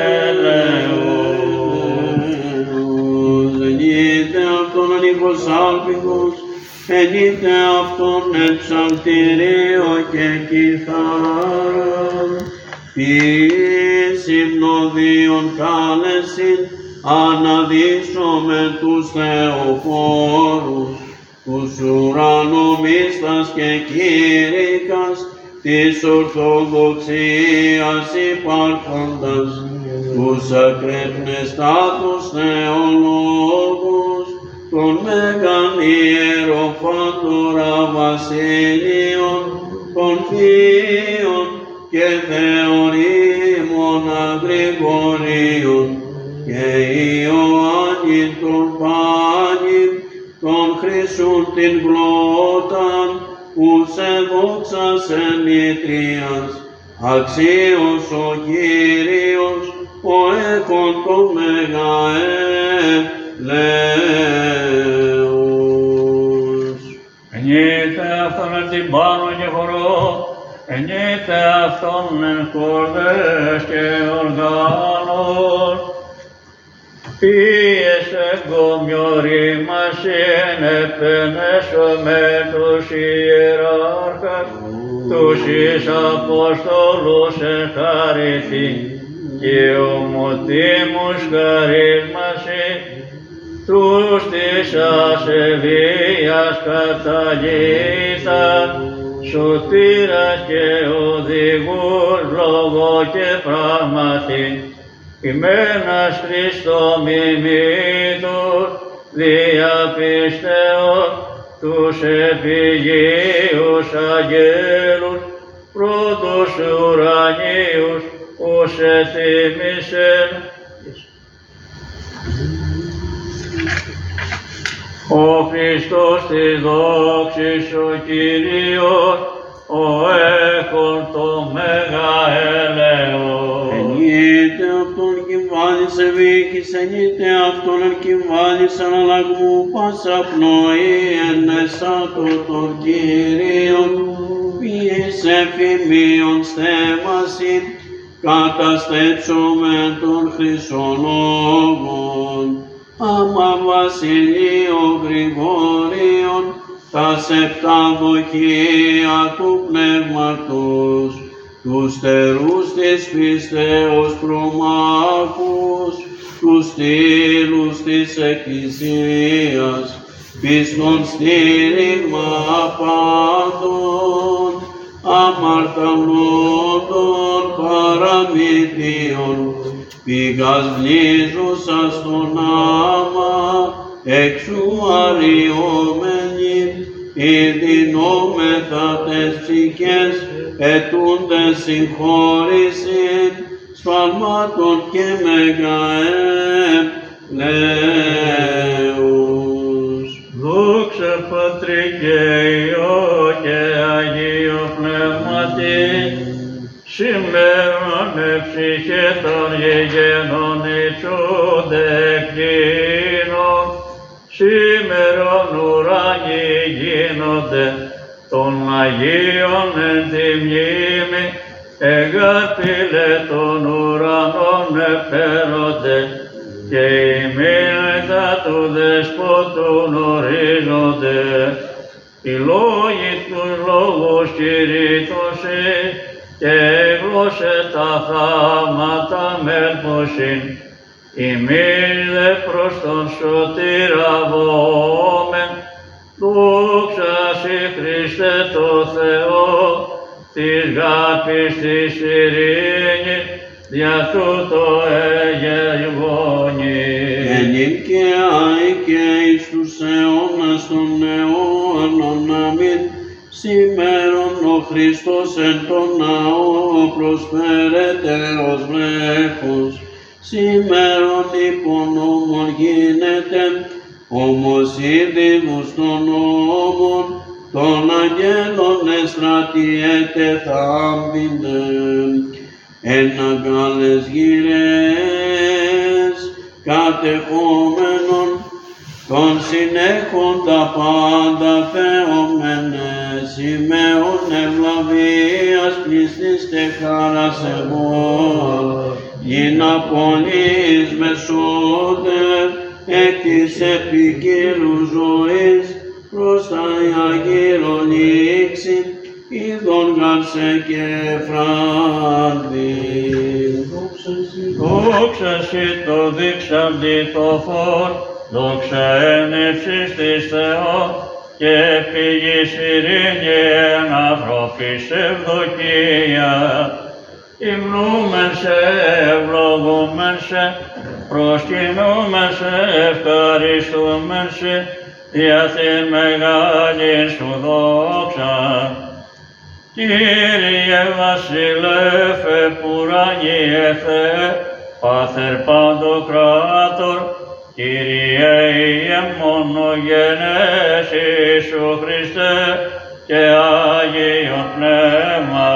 έλεος. Ενείτε αυτόν ανήκος άλπικος, ενείτε αυτόν εν ψαλτηρίο και κιθάραν, ποιείς υμνοδίων κάλεσιν, αναδύσσομεν τους θεοφόρους, τους ουρανομίστας και κήρυκας της Ορθοδοξίας υπάρχοντας, τους ακρέπνεστάτους θεολόγους, των μέγαν ιεροφάντορα βασίλειων, των θείων και θεωρήμων αγρηγορίων, και Ιωάννην τον Πάνην, τον χρυσούν την γλώταν, ους εδόξασεν ήτριας, αξίος ο Κύριος, ο έχων το μέγα έλεος. Ενείτε αυτόν εν την πάνω και χορό, ενείτε αυτόν εν κορδές και οργάνων, ποιες εγκομιορίμασιν επενέσω με τους ιεράρχας, τους εις Αποστόλους εχαρithή και ομοτήμους χαρίσμασιν, τους της ασεβίας καταγείτα, σωτήρας και οδηγούς λόγο και πράγματι,ημένας Χριστό μιμήτους, διαπιστεώς τους επιγείους αγγέλους, πρώτους ουρανίους, ους ετίμησεν. Ο Χριστός της δόξης ο Κύριος, ο έχων το μέγα έλεος. Ενείτε αυτόν κυμβάλης ευήκης, ενείτε αυτόν εν κυμβάλης αναλλαγμού, πάσα πνοή εν εσάτω των Κύριων, ποιες εφημίων στέμασιν, καταστέψομεν των χρυσολόγων, άμα βασιλείο Γρηγόριον, τας επτά δοχεία του πνεύματος, τους στερούς της πίστεως προμάχους, τους στήλους της Εκκλησίας, πίστον στήριγμα πάντων, αμαρταλόντων παραμύθιων, πηγάς βλίζουσας τον άμα, εξού αρριόμενοι, ειδινόμεθα τες ψυχές, ετούντες συγχώρησιν, σφαλμάτων και μεγαέλεος. Δόξα Πατρί και Υιό και Αγίο Πνεύματι, Σήμερον ψυχέ των γεγενών εξουδεκτήνων, σήμερον ουρανοί γίνονται των Αγίων εν τη μνήμη, εγκατήλε των ουρανών επέρονται, και οι μήνυτα του δεσπότου ορίζονται. Οι λόγοι τους λόγους κηρύττωσι, και έγλωσε τα θαύματα μέλπωσιν, ημείς δε προς τον σωτήρα βόμεν, δόξα σοι Χριστέ το Θεό, της γάπης της ειρήνης, δια τούτο εγεγονεί. Ενήν και άι και εις τους αιώνας των αιώνων, αμήν. Σήμερον ο Χριστός εν τον ναό προσφέρεται ως βρέφος, σήμερον υπό νόμον γίνεται, όμως είδηδους των νόμων, των αγγέλων εστρατιέται θάμπινε, εν αγκάλες γυρές κατεχόμενον, των συνέχων τα πάντα θεόμενες, σημαίων ευλαβίας πληστής και χάρας εγώ, γίνα πολλής μεσότερ, εκ της επικύρου ζωής, προς τα αγύρων λήξη, είδων γάρσε και φράνδι. Δόξα σοι το δείξαντι το φως, δόξα ένευσης της Θεό, και πηγής ειρήνη εν ανθρώπης ευδοκία. Υμνούμεν σε, ευλογούμεν σε, προσκυνούμεν σε, ευχαριστούμεν σε, δια την μεγάλη σου δόξα. Κύριε βασιλεύ επουρανιέ Θεέ, Πάτερ Παντοκράτορ, Κύριε Ιε μονογενές Ιησού Χριστέ και Άγιον Πνεύμα.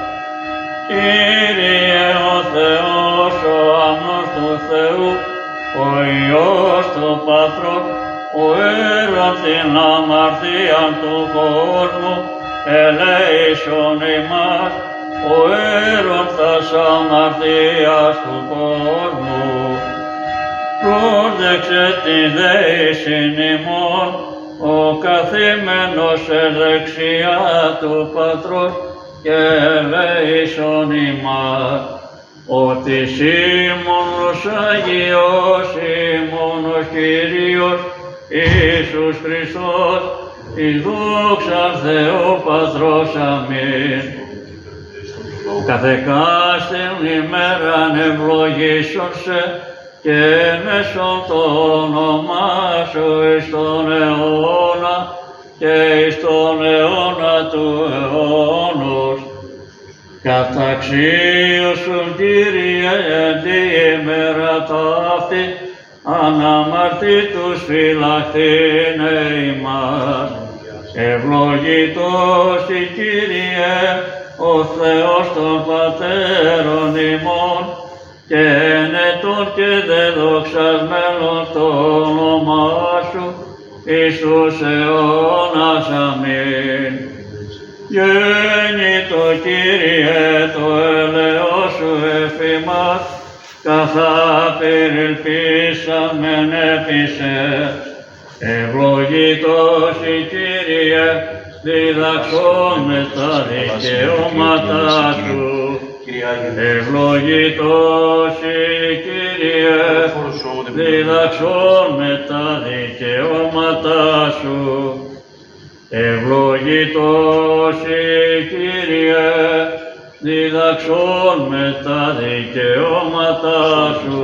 Κύριε ο Θεός, ο άμνος του Θεού, ο Υιός του Πατρός, ο έρωας την αμαρτίαν του κόσμου, ελέησον ημάς, ο έρωας τας αμαρτίας του κόσμου. Πρόσδεξε την δέησιν ημών, ο καθήμενος εν δεξιά του Πατρός, και ελέησον ημάς, ότι σήμωνος Αγιός, σήμωνος Κύριος, Ιησούς Χριστός, εις δόξαν Θεού Πατρός, αμήν. Καθεκάστην ημέραν ευλογήσον σε, και μέσον το όνομά σου εις τον αιώνα, και εις τον αιώνα του αιώνος. Καταξίωσον Κύριε διήμερα ταύτη, αναμαρτήτους φυλαχθήνε ημάς. Ευλογητός η Κύριε, ο Θεός των Πατέρων ημών, και ενετών και δε δοξασμένων το όνομά σου, εις τους αιώνας, αμήν. Γέννητο Κύριε το έλεος σου εφ' ημάς, καθά περιελπίσαμεν επί σε. Ευλογητός η Κύριε, διδαξών με τα δικαιώματα σου. Ευλογητός η Κύριε, διδαξών με τα δικαιώματα σου. Ευλογητός η Κύριε, διδαξών με τα δικαιώματα σου.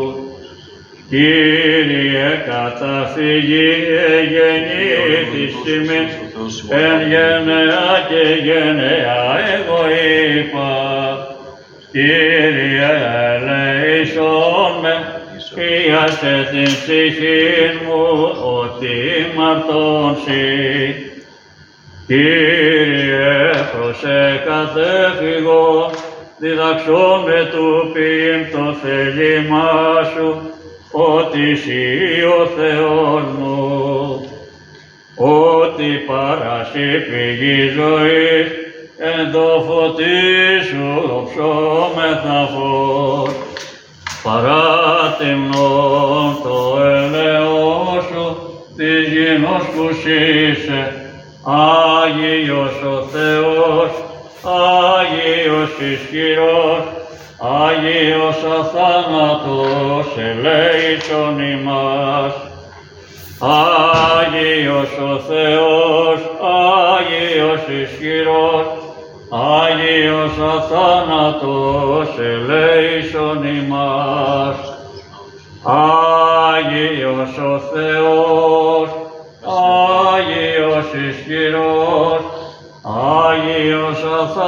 Κύριε, καταφυγή εγεννήθης ημίν, εν γενεά και γενεά εγώ είπα. Κύριε, ελέησον με, χίασε την ψυχήν μου, ότι μαρτώνσι. Κύριε, προσέ κατέφυγον, διδαξόν με του ποιήν το θέλημά σου, ότι εσύ ο Θεός μου, ότι παράσι πηγή ζωής, εν το φωτί σου οψόμεθα φως, παράτιμνον το έλεος σου, της γινός που είσαι, Άγιος ο Θεός, Άγιος ισχυρός, Άγιος αθάνατος, ελέησον ημάς. Άγιος ο Θεός, Άγιος ισχυρός, Άγιος αθάνατος, ελέησον ημάς. Άγιος ο Θεός, Άγιος ισχυρός, Άγιος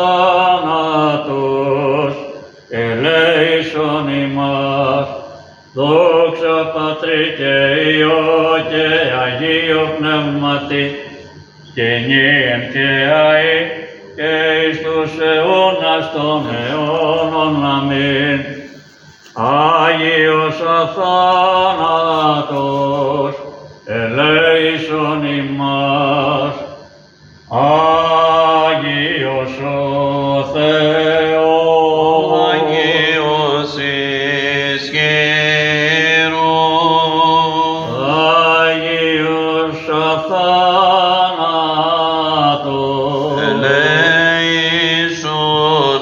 αθάνατος, ελέησον ημάς. Δόξα Πατρί και Υιό και Αγίο Πνεύματι, και νυν και αεί και εις τους αιώνας των αιώνων. Αμήν. Άγιος αθάνατος, ελέησον ημάς. Άγιος ο Θεός, Άγιος ισχυρός, Άγιος αθάνατος, ελέησον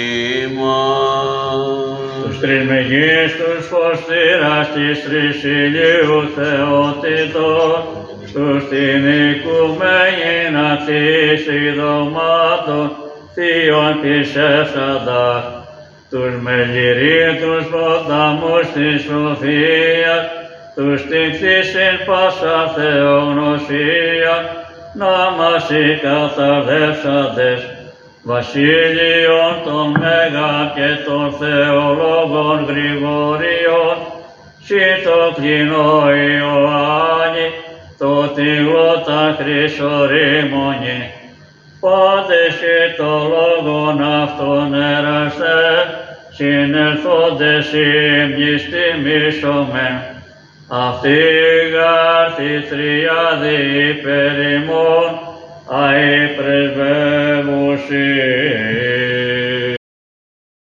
ημάς. τους τρεις μεγίστους φωστήρας της τρεις ηλίου Θεότητος, στους την οικουμένινα της ειδωμάτων θείων της Εύσαντας, τους μελειρίτους ποταμούς της σοφίας, τους τυχθήσιν πάσα θεογνωσία, να μας οι καταδεύσαντες, βασίλειον των Μέγα και των θεολόγων Γρηγορίων, σύ το κλινό Ιωάννη, το τη γλώτα χρυσορήμωνη, πάντες και το λόγον αυτόν εραστέ, συνελθόντες ύμνης τιμήσομεν, αυτή γάρ τη τριάδη υπερ ημών, αη πρεσβεύουσι